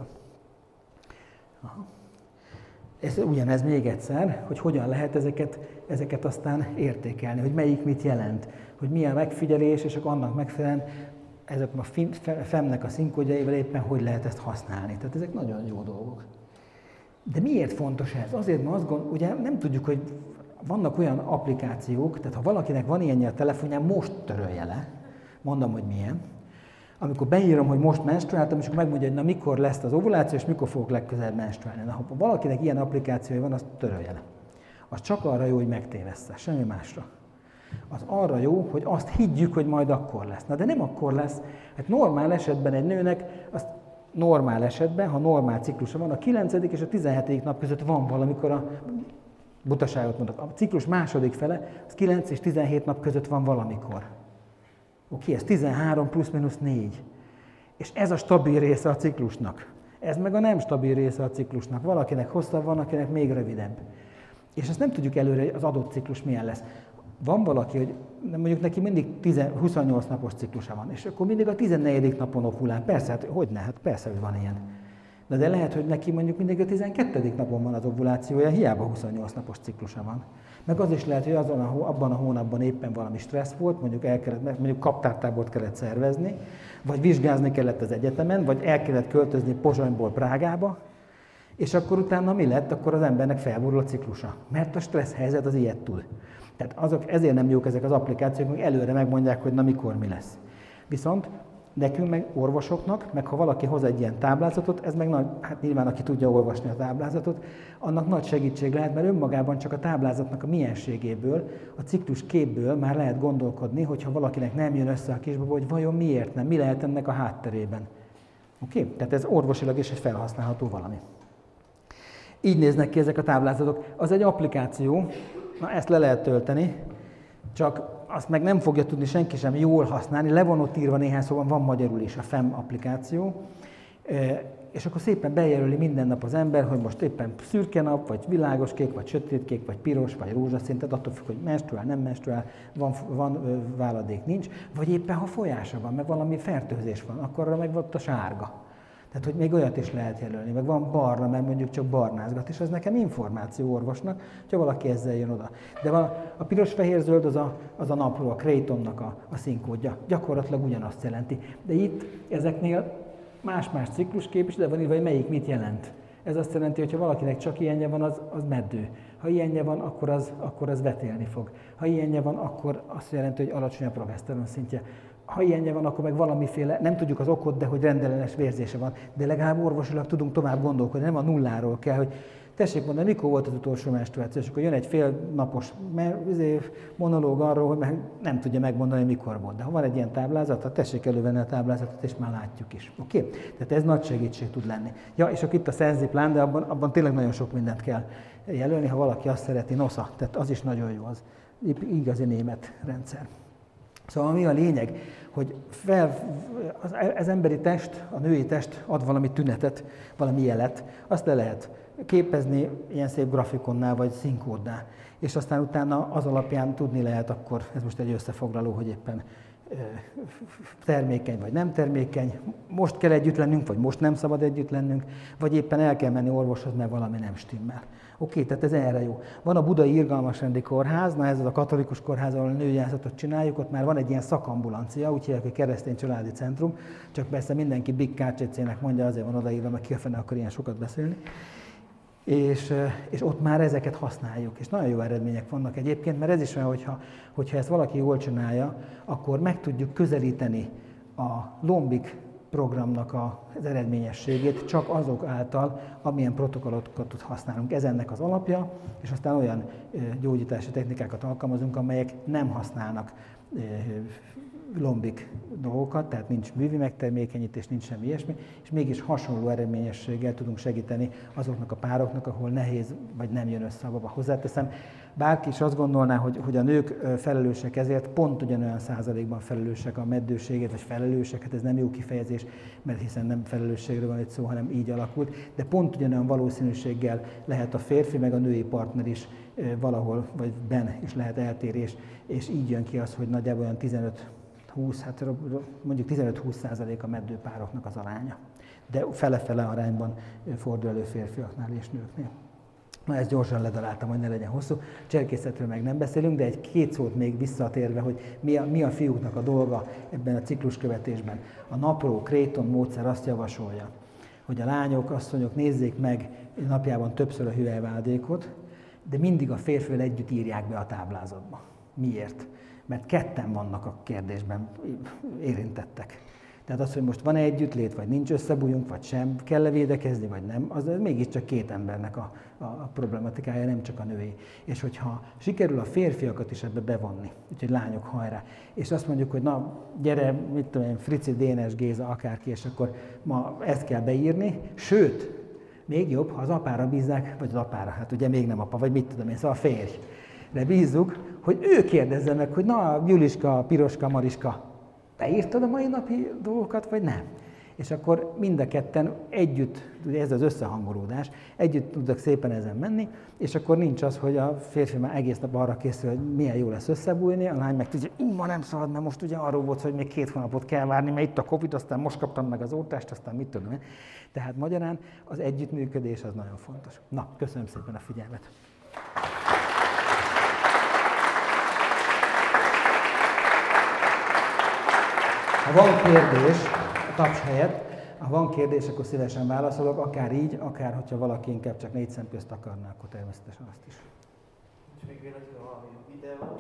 Aha. Ez ugyanez még egyszer, hogy hogyan lehet ezeket aztán értékelni, hogy melyik mit jelent, hogy milyen megfigyelés, és akkor annak megfelelően ezek a FEM-nek a színkódjaival éppen hogy lehet ezt használni. Tehát ezek nagyon jó dolgok. De miért fontos ez? Azért, mert azt ugye nem tudjuk, hogy vannak olyan applikációk, tehát ha valakinek van ilyenje a telefonján, most törölje le. Mondom, hogy milyen. Amikor beírom, hogy most menstruáltam, és akkor megmondja, hogy na mikor lesz az ovuláció, és mikor fogok legközelebb menstruálni. Na, ha valakinek ilyen applikációja van, azt törölje le. Az csak arra jó, hogy megtévessze, semmi másra. Az arra jó, hogy azt higgyük, hogy majd akkor lesz. Na de nem akkor lesz. Hát normál esetben egy nőnek, azt normál esetben, ha normál ciklusa van, a 9. és a 17. nap között van valamikor a butaságot mondok. A ciklus második fele, az 9 és 17 nap között van valamikor. Oké, ez 13 plusz-minusz 4. És ez a stabil része a ciklusnak. Ez meg a nem stabil része a ciklusnak. Valakinek hosszabb van, akinek még rövidebb. És ezt nem tudjuk előre, az adott ciklus milyen lesz. Van valaki, hogy mondjuk neki mindig 28 napos ciklusa van, és akkor mindig a 14. napon ovulál. Persze, hát hogy ne? Hát persze, hogy van ilyen. De lehet, hogy neki mondjuk mindig a 12. napon van az ovulációja, hiába 28 napos ciklusa van. Meg az is lehet, hogy abban a hónapban éppen valami stressz volt, mondjuk kaptártábort kellett szervezni, vagy vizsgázni kellett az egyetemen, vagy el kellett költözni Pozsonyból Prágába, és akkor utána mi lett? Akkor az embernek felborul a ciklusa. Mert a stressz helyzet az ilyet tud. Tehát ezért nem jók ezek az applikációk, meg előre megmondják, hogy na mikor mi lesz. Viszont nekünk, meg orvosoknak, meg ha valaki hoz egy ilyen táblázatot, ez meg hát nyilván aki tudja olvasni a táblázatot, annak nagy segítség lehet, mert önmagában csak a táblázatnak a mienségéből, a ciklus képből már lehet gondolkodni, hogyha valakinek nem jön össze a kisbaba, hogy vajon miért nem, mi lehet ennek a hátterében. Oké? Tehát ez orvosilag is egy felhasználható valami. Így néznek ki ezek a táblázatok. Az egy applikáció, na ezt le lehet tölteni, csak azt meg nem fogja tudni senki sem jól használni, le van ott írva néhány szóban, van magyarul is a FEM applikáció, és akkor szépen bejelöli minden nap az ember, hogy most éppen szürke nap, vagy világos kék, vagy sötétkék, vagy piros, vagy rózsaszín, tehát attól függ, hogy menstruál, nem menstruál, van váladék, nincs, vagy éppen ha folyása van, meg valami fertőzés van, akkor meg ott a sárga. Tehát, hogy még olyat is lehet jelölni, meg van barna, mert mondjuk csak barnázgat, és ez nekem információ orvosnak, hogyha valaki ezzel jön oda. De a piros-fehér-zöld az a napló, a Creightonnak a színkódja, gyakorlatilag ugyanazt jelenti. De itt ezeknél más-más cikluskép is, de van írva, hogy melyik mit jelent. Ez azt jelenti, hogy ha valakinek csak ilyenje van, az meddő. Ha ilyenje van, akkor az vetélni fog. Ha ilyenje van, akkor azt jelenti, hogy alacsony a progeszteron szintje. Ha ilyenje van, akkor meg valamiféle, nem tudjuk az okot, de hogy rendellenes vérzése van. De legalább orvosilag tudunk tovább gondolkodni, nem a nulláról kell, hogy tessék mondani, mikor volt az utolsó menstruáció, és akkor jön egy félnapos monológ arról, hogy nem tudja megmondani, mikor volt. De ha van egy ilyen táblázat, ha tessék elővenni a táblázatot, és már látjuk is. Oké? Tehát ez nagy segítség tud lenni. Ja, és akkor itt a Senziplan, de abban tényleg nagyon sok mindent kell jelölni, ha valaki azt szereti, nosza, tehát az is nagyon jó, az igazi német rendszer. Szóval mi a lényeg, hogy az emberi test, a női test ad valami tünetet, valami jelet, azt le lehet képezni ilyen szép grafikonnál vagy színkóddá. És aztán utána az alapján tudni lehet akkor, ez most egy összefoglaló, hogy éppen termékeny vagy nem termékeny, most kell együtt lennünk, vagy most nem szabad együtt lennünk, vagy éppen el kell menni orvoshoz, mert valami nem stimmel. Oké, tehát ez erre jó. Van a Budai Irgalmasrendi Kórház, na ez az a katolikus kórház, ahol a nőgyászatot csináljuk, ott már van egy ilyen szakambulancia, úgy hívják, hogy Keresztény Családi Centrum, csak persze mindenki Big KCC-nek mondja, azért van odaírva, mert ki a fene akar ilyen sokat beszélni. És ott már ezeket használjuk, és nagyon jó eredmények vannak egyébként, mert ez is olyan, hogyha ezt valaki jól csinálja, akkor meg tudjuk közelíteni a Lombik programnak az eredményességét csak azok által, amilyen protokollokat használunk. Ez ennek az alapja, és aztán olyan gyógyítási technikákat alkalmazunk, amelyek nem használnak lombik dolgokat, tehát nincs művi megtermékenyítés, nincs semmi ilyesmi, és mégis hasonló eredményességgel tudunk segíteni azoknak a pároknak, ahol nehéz vagy nem jön össze a baba. Hozzáteszem, bárki is azt gondolná, hogy a nők felelősek ezért, pont ugyanolyan százalékban felelősek a meddőségért, vagy felelősek, hát ez nem jó kifejezés, mert hiszen nem felelősségről van egy szó, hanem így alakult, de pont ugyanolyan valószínűséggel lehet a férfi meg a női partner is valahol, vagy benne is lehet eltérés, és így jön ki az, hogy nagyjából olyan 15-20, hát mondjuk 15-20% a meddőpároknak az aránya. De fele-fele arányban fordul elő férfiaknál és nőknél. Na, ezt gyorsan ledaráltam, hogy ne legyen hosszú. Cserkészetről meg nem beszélünk, de egy-két szót még visszatérve, hogy mi a fiúknak a dolga ebben a cikluskövetésben. A napró Creighton módszer azt javasolja, hogy a lányok, asszonyok nézzék meg napjában többször a hüvelykváltékot, de mindig a férfivel együtt írják be a táblázatba. Miért? Mert ketten vannak a kérdésben érintettek. Tehát az, hogy most van-e együttlét, vagy nincs összebújunk, vagy sem, kell-e védekezni, vagy nem, az mégiscsak két embernek a problematikája, nem csak a női. És hogyha sikerül a férfiakat is ebbe bevonni, úgyhogy lányok, hajrá, és azt mondjuk, hogy na, gyere, mit tudom én, Frici, Dénes, Géza, akárki, és akkor ma ezt kell beírni, sőt, még jobb, ha az apára bízzák, vagy az apára, hát ugye még nem apa, vagy mit tudom én, szóval a férjre bízzuk, hogy ő kérdezze meg, hogy na, Juliska, Piroska, Mariska, beírtad a mai napi dolgokat, vagy nem? És akkor mind a ketten együtt, ugye ez az összehangolódás, együtt tudnak szépen ezen menni, és akkor nincs az, hogy a férfi már egész nap arra készül, hogy milyen jó lesz összebújni, a lány meg tudja, hogy ma nem szabad, mert most ugye arról volt, hogy még 2 hónapot kell várni, mert itt a Covid, aztán most kaptam meg az oltást, aztán mit tudom én. Tehát magyarán az együttműködés az nagyon fontos. Na, köszönöm szépen a figyelmet! Ha van kérdés, a taps helyett, ha van kérdés, akkor szívesen válaszolok, akár így, akár hogyha valaki inkább csak 4 szem közt akarná, akkor természetesen azt is. És még véletlenül valami videó?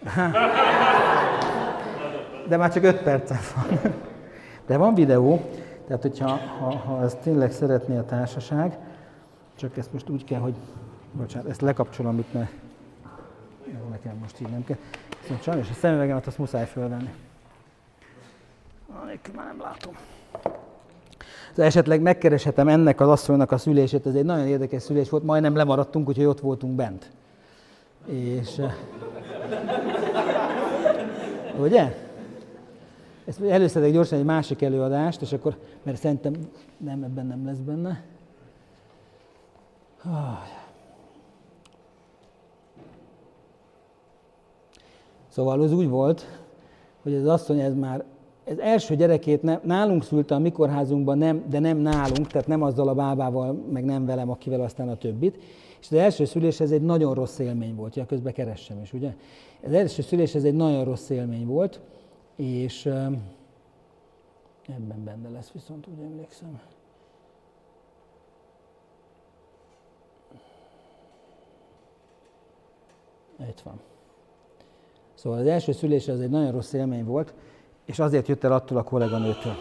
De már csak 5 percen van. De van videó, tehát hogyha ezt tényleg szeretné a társaság, csak ezt most úgy kell, hogy, bocsánat, ezt lekapcsolom itt, mert nekem most így nem kell. Szóval sajnos a szemüvegemet azt muszáj fölvenni. Nélkül már nem látom. De esetleg megkereshetem ennek az asszonynak a szülését, ez egy nagyon érdekes szülés volt, majdnem lemaradtunk, úgyhogy ott voltunk bent. És... ugye? Ezt előszedek gyorsan egy másik előadást, és akkor, mert szerintem ebben nem lesz benne. Szóval az úgy volt, hogy az asszony ez első gyerekét nálunk szülte a mi kórházunkban, de nem nálunk, tehát nem azzal a bábával, meg nem velem, akivel aztán a többit. És az első szülés ez egy nagyon rossz élmény volt, ja, közben keressem is, ugye? Az első szülés ez egy nagyon rossz élmény volt, és ebben benne lesz, viszont úgy emlékszem. Itt van. Szóval az első szülés ez egy nagyon rossz élmény volt, és azért jött el attól a kolléganőtől.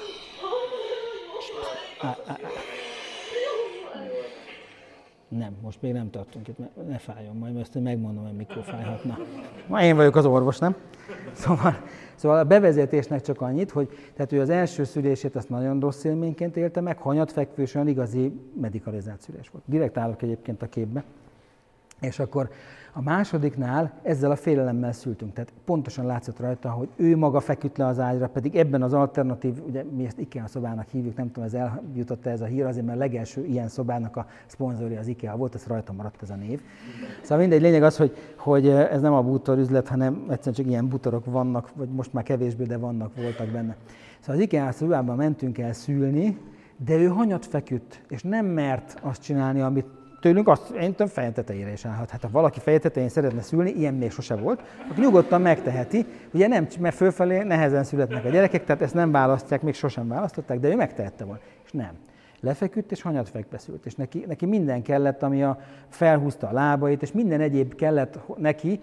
Nem, most még nem tartunk itt, ne fájjon majd, mert ezt megmondom, hogy mikor fájhatna. Ma én vagyok az orvos, nem? Szóval a bevezetésnek csak annyit, hogy tehát ő az első szülését azt nagyon rossz élményként élte meg, hanyatfekvős, olyan igazi medikalizált szülés volt. Direkt állok egyébként a képbe. És akkor a másodiknál ezzel a félelemmel szültünk. Tehát pontosan látszott rajta, hogy ő maga feküdt le az ágyra, pedig ebben az alternatív, ugye mi ezt IKEA szobának hívjuk, nem tudom, ez eljutott ez a hír, azért mert a legelső ilyen szobának a szponzorja az IKEA volt, ez rajta maradt ez a név. Szóval mindegy, lényeg az, hogy ez nem a bútor üzlet, hanem egyszerűen csak ilyen bútorok vannak, vagy most már kevésbé, de voltak benne. Szóval az IKEA szobában mentünk el szülni, de ő hanyat feküdt, és nem mert azt csinálni, amit tőlünk én tudom, feje tetejére is állhat. Hát ha valaki feje tetején szeretne szülni, ilyen még sose volt, akkor nyugodtan megteheti. Ugye nem, mert fölfelé nehezen születnek a gyerekek, tehát ezt nem választják, még sosem választották, de ő megtehette volna. És nem. Lefeküdt és hanyatfekve szült. És neki minden kellett, ami felhúzta a lábait, és minden egyéb kellett neki,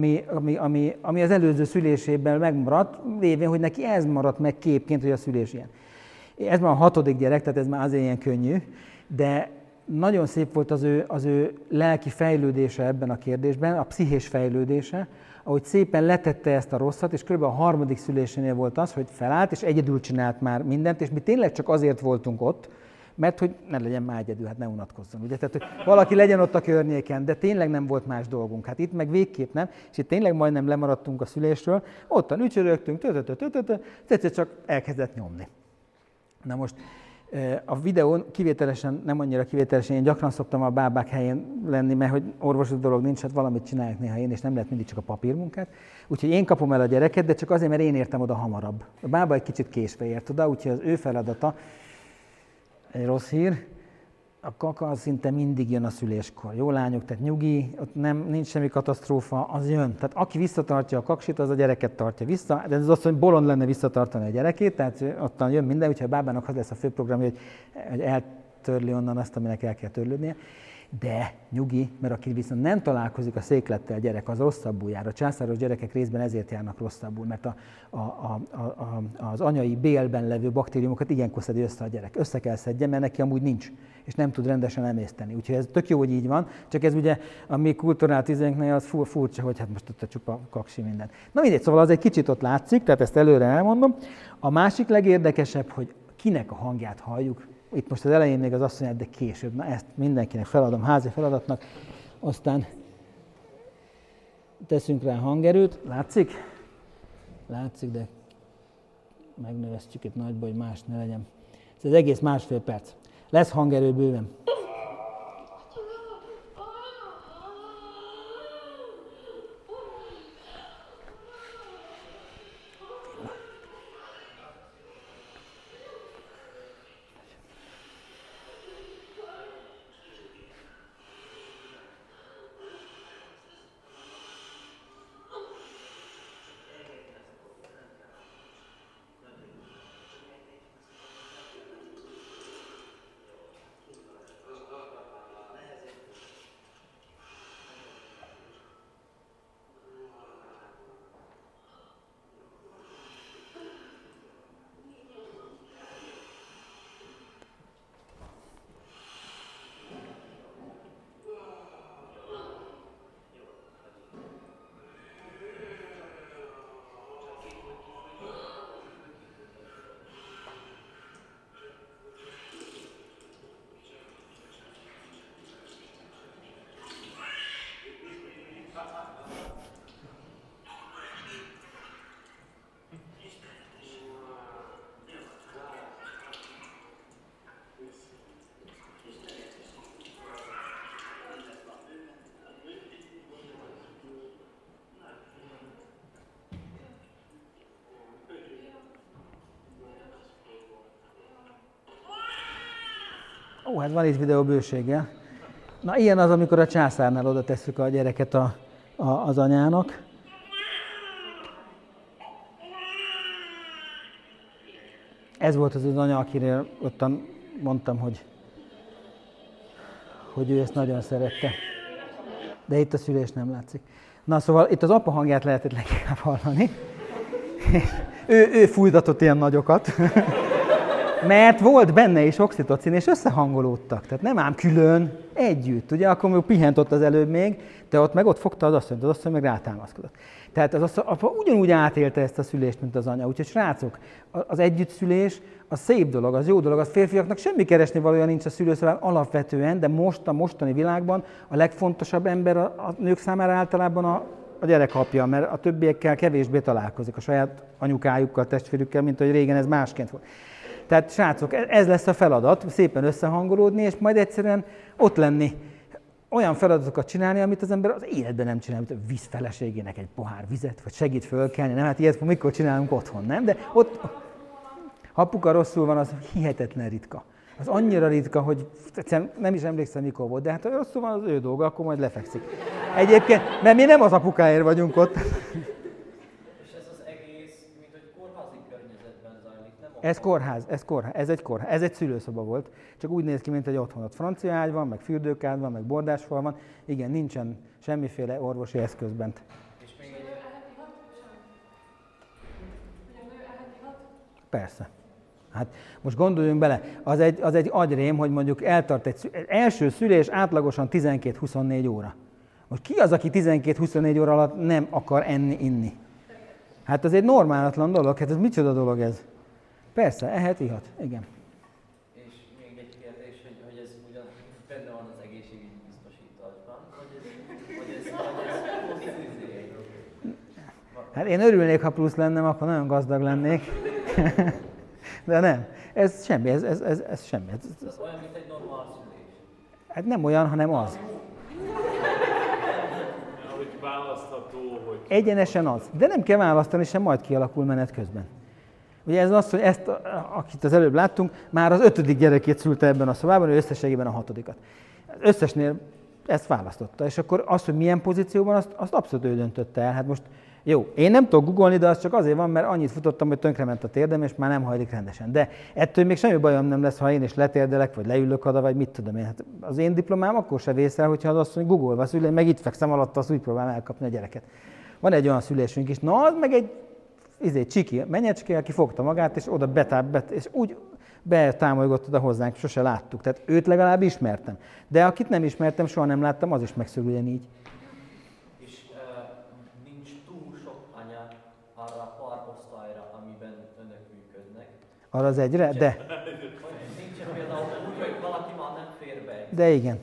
ami az előző szülésében megmaradt, lévén, hogy neki ez maradt meg képként, hogy a szülés ilyen. Ez már a 6. gyerek, tehát ez már azért ilyen könnyű, de nagyon szép volt az ő lelki fejlődése ebben a kérdésben, a pszichés fejlődése, ahogy szépen letette ezt a rosszat, és kb. A 3. szülésénél volt az, hogy felállt, és egyedül csinált már mindent, és mi tényleg csak azért voltunk ott, mert hogy ne legyen már egyedül, hát ne unatkozzon, ugye? Tehát, hogy valaki legyen ott a környéken, de tényleg nem volt más dolgunk. Hát itt meg végképp nem, és itt tényleg majdnem lemaradtunk a szülésről, ottan ücsörögtünk, egyszer csak elkezdett nyomni. Na most, a videón kivételesen, nem annyira kivételesen, én gyakran szoktam a bábák helyén lenni, mert hogy orvosi dolog nincs, hát valamit csinálják néha én, és nem lehet mindig csak a papírmunkát. Úgyhogy én kapom el a gyereket, de csak azért, mert én értem oda hamarabb. A bába egy kicsit késve ért oda, úgyhogy az ő feladata, egy rossz hír, A kaka az szinte mindig jön a szüléskor. Jó lányok, tehát nyugi, ott nincs semmi katasztrófa, az jön. Tehát aki visszatartja a kaksit, az a gyereket tartja vissza. De ez azt, hogy bolond lenne visszatartani a gyerekét, tehát ottan jön minden, úgyhogy a bábának az lesz a főprogramja, hogy eltörli onnan azt, aminek el kell törlődnie. De nyugi, mert aki viszont nem találkozik a széklettel gyerek, az rosszabbul jár. A császáros gyerekek részben ezért járnak rosszabbul, mert az anyai bélben levő baktériumokat ilyenkor szedi össze a gyerek. Össze kell szedje, mert neki amúgy nincs, és nem tud rendesen emészteni. Úgyhogy ez tök jó, hogy így van, csak ez ugye a mi kulturált izénknél az furcsa, hogy hát most ott a csupa kaksi minden. Na mindegy, szóval az egy kicsit ott látszik, tehát ezt előre elmondom. A másik legérdekesebb, hogy kinek a hangját halljuk. Itt most az elején még az asszonyát, de később. Na ezt mindenkinek feladom házi feladatnak. Aztán teszünk rá hangerőt. Látszik? Látszik, de megnövesztjük itt nagyba, hogy más ne legyen. Ez az egész 1,5 perc. Lesz hangerő bőven. Ó, hát van itt videó bőséggel. Na, ilyen az, amikor a császárnál oda tesszük a gyereket az anyának. Ez volt az anya, akiről ottan mondtam, hogy ő ezt nagyon szerette. De itt a szülés nem látszik. Na, szóval itt az apa hangját lehetett leginkább hallani. ő fújdatott ilyen nagyokat. Mert volt benne is oxitocin, és összehangolódtak. Tehát nem ám külön, együtt. Ugye, akkor még pihent ott az előbb még, de ott fogta az asszony meg rátámaszkodott. Tehát az apa ugyanúgy átélte ezt a szülést, mint az anya. Úgyhogy srácok, az együttszülés, az szép dolog, az jó dolog, az férfiaknak semmi keresni valója nincs a szülőszobában alapvetően, de most a mostani világban a legfontosabb ember a nők számára általában a gyerekapja, mert a többiekkel kevésbé találkozik, a saját anyukájukkal, testvérükkel, mint hogy régen ez másként volt. Tehát srácok, ez lesz a feladat, szépen összehangolódni, és majd egyszerűen ott lenni, olyan feladatokat csinálni, amit az ember az életben nem csinál, mint a víz feleségének egy pohár vizet, vagy segít fölkelni, nem? Hát ilyet mikor csinálunk otthon, nem? De ott, ha apuka rosszul van, az hihetetlen ritka. Az annyira ritka, hogy nem is emlékszem, mikor volt, de hát ha rosszul van, az ő dolga, akkor majd lefekszik. Egyébként, mert mi nem az apukáért vagyunk ott. Ez egy szülőszoba volt, csak úgy néz ki, mint egy otthon. Ott francia ágy van, meg fürdőkád van, meg bordásfal van. Igen, nincsen semmiféle orvosi eszköz bent. És még egy... Persze. Hát most gondoljunk bele, az egy agyrém, hogy mondjuk eltart egy első szülés átlagosan 12-24 óra. Most ki az, aki 12-24 óra alatt nem akar enni, inni? Hát ez egy normálatlan dolog, hát ez micsoda dolog ez? Persze, ehet, ihat, igen. És még egy kérdés, hogy ez ugyan benne van az egészségügyi biztosításban, hogy ez Hát én örülnék, ha plusz lennem, akkor nagyon gazdag lennék. De nem, ez semmi, ez semmi. Ez olyan, mint egy normál szülés. Hát nem olyan, hanem az. Hogy választható, hogy... Egyenesen az. De nem kell választani sem, majd kialakul menet közben. Ugye ez az, hogy ezt, akit az előbb láttunk, már az 5. gyerekét szülte ebben a szobában, ő összességében a 6. Az összesnél ezt választotta, és akkor az, hogy milyen pozícióban, azt abszolút ő döntötte el. Hát most jó, én nem tudok googolni, de az csak azért van, mert annyit futottam, hogy tönkrement a térdem, és már nem hajlik rendesen. De ettől még semmi bajom nem lesz, ha én is letérdelek, vagy leülök oda, vagy mit tudom én. Hát az én diplomám akkor se vészel, hogyha az azt mondja, googolva szül, én meg itt fekszem alatt, azt úgy próbálom elkapni a gyereket. Van egy olyan szülésünk is, na az meg egy csiki menyecske, aki fogta magát, és oda és úgy betámolygott oda hozzánk, sose láttuk. Tehát őt legalább ismertem. De akit nem ismertem, soha nem láttam, az is megszül ugyanígy. És nincs túl sok anya arra a pár osztályra, amiben önök működnek. Arra az egyre? De. Nincsen például úgy, hogy valaki már nem fér be. De igen.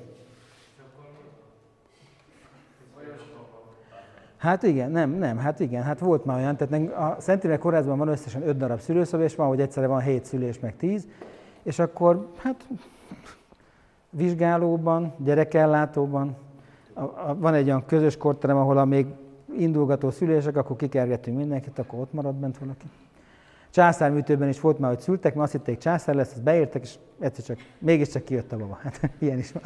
Hát igen, hát volt már olyan, tehát a Szent Imre Kórházban van összesen 5 darab szülőszoba, és van, hogy egyszerre van 7 szülés, meg 10, és akkor hát vizsgálóban, gyerekellátóban, van egy olyan közös korterem, ahol a még indulgató szülések, akkor kikergetünk mindenkit, akkor ott marad bent valaki. Császárműtőben is volt már, hogy szültek, mert azt hitték császár lesz, azt beértek, és egyszer csak, mégiscsak kijött a baba. Hát ilyen is van.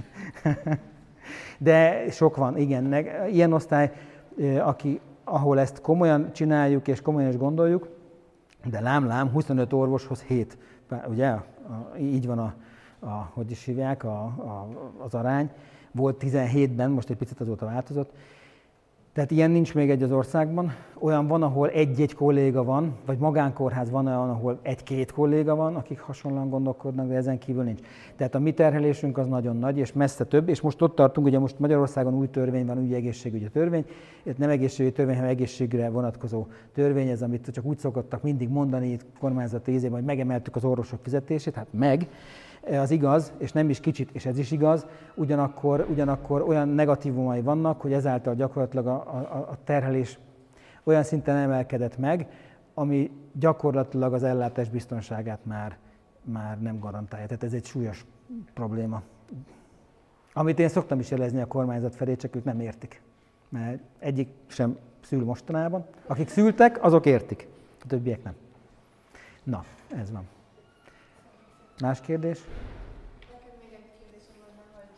De sok van, igen, ilyen osztály, ahol ezt komolyan csináljuk és komolyan is gondoljuk, de lám, 25 orvoshoz 7. Ugye, így van hogy is hívják, az arány. Volt 17-ben, most egy picit azóta változott. Tehát ilyen nincs még egy az országban. Olyan van, ahol egy-egy kolléga van, vagy magánkórház van olyan, ahol 1-2 kolléga van, akik hasonlóan gondolkodnak, de ezen kívül nincs. Tehát a mi terhelésünk az nagyon nagy, és messze több, és most ott tartunk, ugye most Magyarországon új törvény van, új egészségügyi törvény, ez nem egészségügyi törvény, hanem egészségre vonatkozó törvény, ez amit csak úgy szokottak mindig mondani, itt kormányzati ízében, hogy megemeltük az orvosok fizetését, hát meg. Az igaz, és nem is kicsit, és ez is igaz, ugyanakkor olyan negatívumai vannak, hogy ezáltal gyakorlatilag a terhelés olyan szinten emelkedett meg, ami gyakorlatilag az ellátás biztonságát már nem garantálja. Tehát ez egy súlyos probléma. Amit én szoktam is jelezni a kormányzat felé, csak ők nem értik. Mert egyik sem szül mostanában. Akik szültek, azok értik, a többiek nem. Na, ez van. Más kérdés? Nekem még egy kérdésem volna, hogy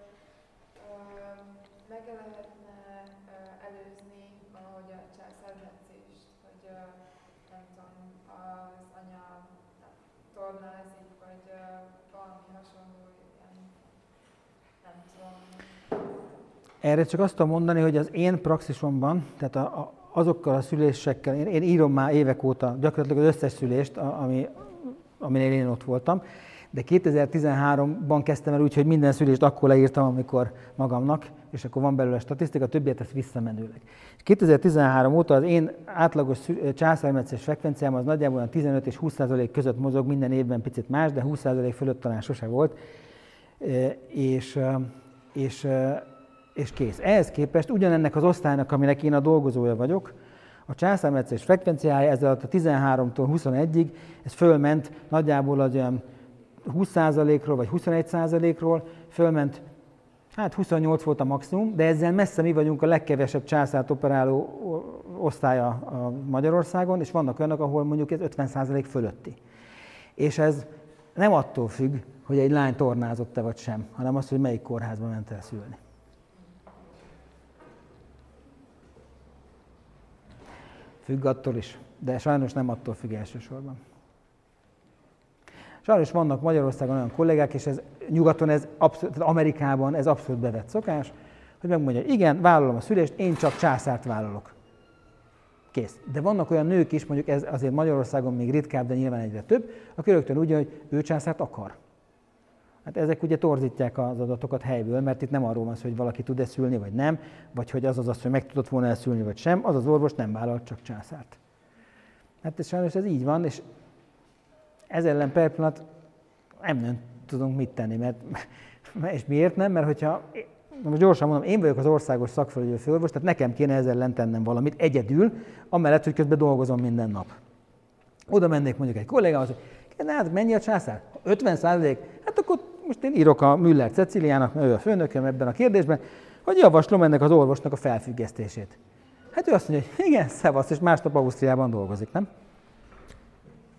meg lehetne előzni ahogy a császármetszést, hogy nem tudom, az anya tornázik, vagy valami hasonló ilyen, nem tudom. Erre csak azt tudom mondani, hogy az én praxisomban, tehát azokkal a szülésekkel, én írom már évek óta gyakorlatilag az összes szülést, aminél én ott voltam, de 2013-ban kezdtem el úgy, hogy minden szülést akkor leírtam, amikor magamnak, és akkor van belőle statisztika, többiet ezt visszamenőleg. És 2013 óta az én átlagos császármetszés frekvenciám az nagyjából olyan 15 és 20% között mozog, minden évben picit más, de 20% fölött talán sose volt, és kész. Ehhez képest ugyanennek az osztálynak, aminek én a dolgozója vagyok, a császármetszés frekvenciája ezzel a 13-tól 21-ig, ez fölment nagyjából az olyan 20%-ról vagy 21%-ról, fölment, hát 28 volt a maximum, de ezzel messze mi vagyunk a legkevesebb császárt operáló osztálya a Magyarországon, és vannak olyanok, ahol mondjuk ez 50% fölötti. És ez nem attól függ, hogy egy lány tornázott-e vagy sem, hanem az, hogy melyik kórházba ment el szülni. Függ attól is, de sajnos nem attól függ elsősorban. Sajnos vannak Magyarországon olyan kollégák, és ez nyugaton, Amerikában ez abszolút bevett szokás, hogy megmondja, hogy igen, vállalom a szülést, én csak császárt vállalok. Kész. De vannak olyan nők is, mondjuk ez azért Magyarországon még ritkább, de nyilván egyre több, aki rögtön úgy, hogy ő császárt akar. Hát ezek ugye torzítják az adatokat helyből, mert itt nem arról van szó, hogy valaki tud-e szülni, vagy nem, vagy hogy az, hogy meg tudott volna elszülni, vagy sem, az orvos nem vállalt csak császárt. Hát sajnos ez így van, és ez ellen per pillanat nem tudunk mit tenni, és miért nem? Mert hogyha, most gyorsan mondom, én vagyok az országos szakfelügyelő főorvos, tehát nekem kéne ezzel ellen tennem valamit egyedül, amellett, hogy közben dolgozom minden nap. Oda mennék mondjuk egy kollégához, hogy hát mennyi a császár? 50%? Hát akkor most én írok a Müller Ceciliának, mert ő a főnököm ebben a kérdésben, hogy javaslom ennek az orvosnak a felfüggesztését. Hát ő azt mondja, hogy igen, szevasz, és másnap Ausztriában dolgozik, nem?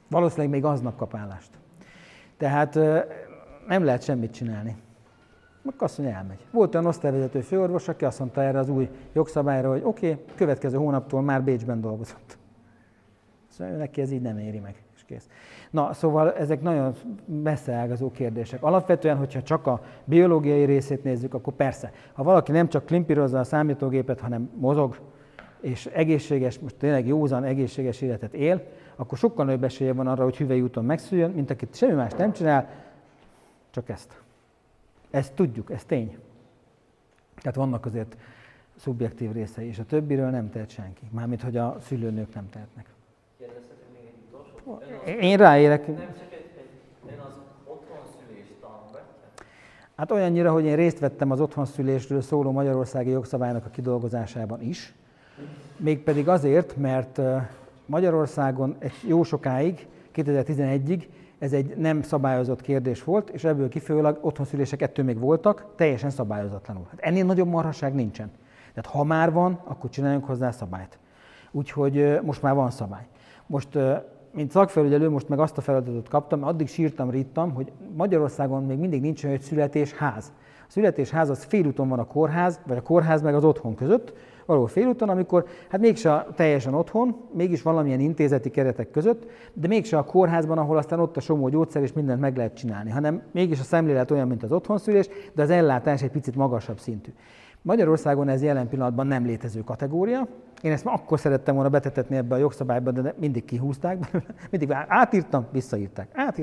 Valószínűleg még aznap kap állást. Tehát nem lehet semmit csinálni. Akkor azt mondja, elmegy. Volt olyan osztályvezető főorvos, aki azt mondta erre az új jogszabályra, hogy oké, következő hónaptól már Bécsben dolgozott. Szóval neki ez így nem éri meg, és kész. Na, szóval ezek nagyon messzeágazó kérdések. Alapvetően, hogyha csak a biológiai részét nézzük, akkor persze, ha valaki nem csak klimpírozza a számítógépet, hanem mozog, és egészséges, most tényleg józan, egészséges életet él, akkor sokkal nagyobb esélye van arra, hogy hüvely úton megszüljön, mint akit semmi más nem csinál, csak ezt. Ezt tudjuk, ez tény. Tehát vannak azért szubjektív részei, és a többiről nem tehet senki. Mármint, hogy a szülőnők nem tehetnek. Kérdezhetek még egy utolsót? Én ráérek. Nem csak ön az otthonszülést támogatja? Hát olyannyira, hogy én részt vettem az otthonszülésről szóló magyarországi jogszabálynak a kidolgozásában is. Mégpedig azért, mert Magyarországon egy jó sokáig, 2011-ig ez egy nem szabályozott kérdés volt, és ebből kifolyólag otthonszülések ettől még voltak, teljesen szabályozatlanul. Hát ennél nagyobb marhaság nincsen. Tehát ha már van, akkor csináljunk hozzá szabályt. Úgyhogy most már van szabály. Most, mint szakfelügyelő, most meg azt a feladatot kaptam, addig sírtam, rittam, hogy Magyarországon még mindig nincs olyan, hogy születésház. A születésház az félúton van a kórház, vagy a kórház meg az otthon között, valahol félúton, amikor hát mégse teljesen otthon, mégis valamilyen intézeti keretek között, de mégse a kórházban, ahol aztán ott a somó gyógyszer és mindent meg lehet csinálni, hanem mégis a szemlélet olyan, mint az otthonszülés, de az ellátás egy picit magasabb szintű. Magyarországon ez jelen pillanatban nem létező kategória. Én ezt már akkor szerettem volna betetetni ebbe a jogszabályba, de mindig kihúzták, mindig átírtam, visszaírták,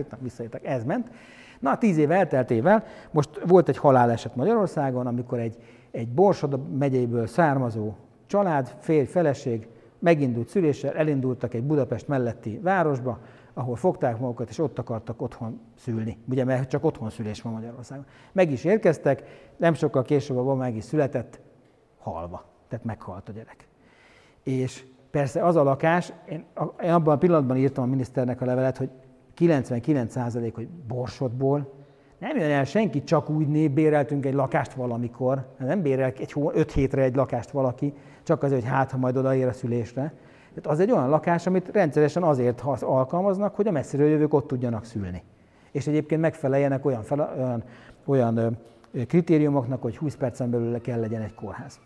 ez ment. Na, 10 év elteltével, most volt egy haláleset Magyarországon, amikor egy Borsod megyéből származó család, férj, feleség megindult szüléssel, elindultak egy Budapest melletti városba, ahol fogták magukat, és ott akartak otthon szülni. Ugye, mert csak otthon szülés van Magyarországon. Meg is érkeztek, nem sokkal később a baba meg is született, halva. Tehát meghalt a gyerek. És persze az a lakás, én abban a pillanatban írtam a miniszternek a levelet, hogy 99%, hogy Borsodból nem jön el senki, csak úgy béreltünk egy lakást valamikor. Nem bérel 5 hétre egy lakást valaki, csak azért, hogy hát, ha majd odaér a szülésre. Tehát az egy olyan lakás, amit rendszeresen azért alkalmaznak, hogy a messziről jövők ott tudjanak szülni. És egyébként megfeleljenek olyan kritériumoknak, hogy 20 percen belül kell legyen egy kórház.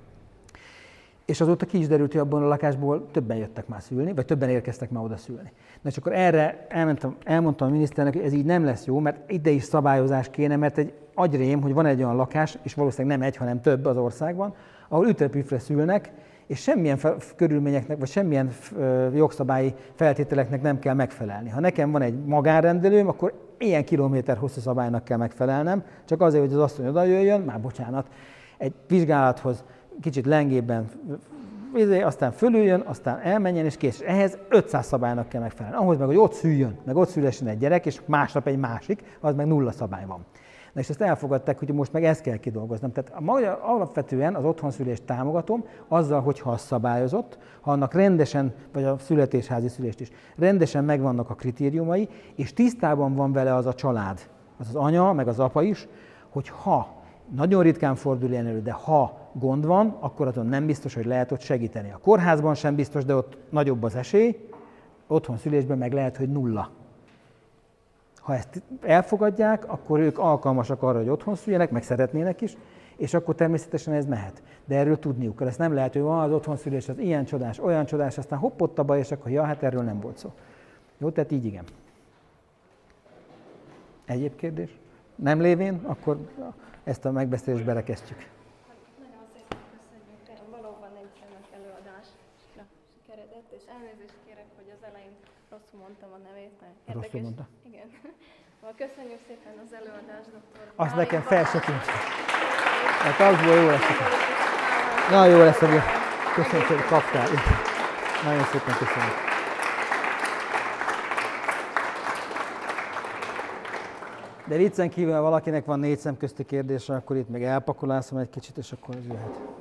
És azóta ki is derült, hogy abban a lakásból többen jöttek már szülni, vagy többen érkeztek már oda szülni. Na és akkor erre elmondtam a miniszternek, hogy ez így nem lesz jó, mert ide is szabályozás kéne, mert egy agyrém, hogy van egy olyan lakás, és valószínűleg nem egy, hanem több az országban, ahol ütrepüfre szülnek, és semmilyen körülményeknek, vagy semmilyen jogszabályi feltételeknek nem kell megfelelni. Ha nekem van egy magánrendelőm, akkor ilyen kilométer hosszú szabálynak kell megfelelnem, csak azért, hogy az asszony oda jöjjön, már bocsánat, egy vizsgálathoz kicsit lengében, aztán fölüljön, aztán elmenjen, és kész. Ehhez 500 szabálynak kell megfelelni. Ahhoz meg, hogy ott szüljön, meg ott szülessen egy gyerek, és másnap egy másik, az meg 0 szabály van. Na és ezt elfogadták, hogy most meg ezt kell kidolgoznom. Tehát alapvetően az otthonszülést támogatom, azzal, hogyha az szabályozott, ha annak rendesen, vagy a születésházi szülést is, rendesen megvannak a kritériumai, és tisztában van vele az a család, az anya, meg az apa is, hogy ha nagyon ritkán fordul ilyen elő, de ha gond van, akkor azon nem biztos, hogy lehet ott segíteni. A kórházban sem biztos, de ott nagyobb az esély, otthonszülésben meg lehet, hogy 0. Ha ezt elfogadják, akkor ők alkalmasak arra, hogy otthon szüljenek, meg szeretnének is, és akkor természetesen ez mehet. De erről tudniuk kell. Ezt nem lehet, hogy van az otthonszülés, az ilyen csodás, olyan csodás, aztán hoppott a baj, és akkor ja, hát erről nem volt szó. Jó, tehát így igen. Egyéb kérdés? Nem lévén, akkor ezt a megbeszélést berekeztjük. Nagyon szépen köszönjük, valóban egy remek előadásra sikeredett, és elnézést kérek, hogy az elején rosszul mondtam a nevét, mert érdekes. Rosszul mondta? Igen. Köszönjük szépen az előadást, doktor. Azt nekem fel se tűnt. Hát azból jó lesz. Na, jó lesz, hogy köszönjük, hogy kaptál. Nagyon szépen köszönöm. De viccen kívül, ha valakinek van 4 szem közti kérdése, akkor itt még elpakolászom egy kicsit, és akkor ez jöhet.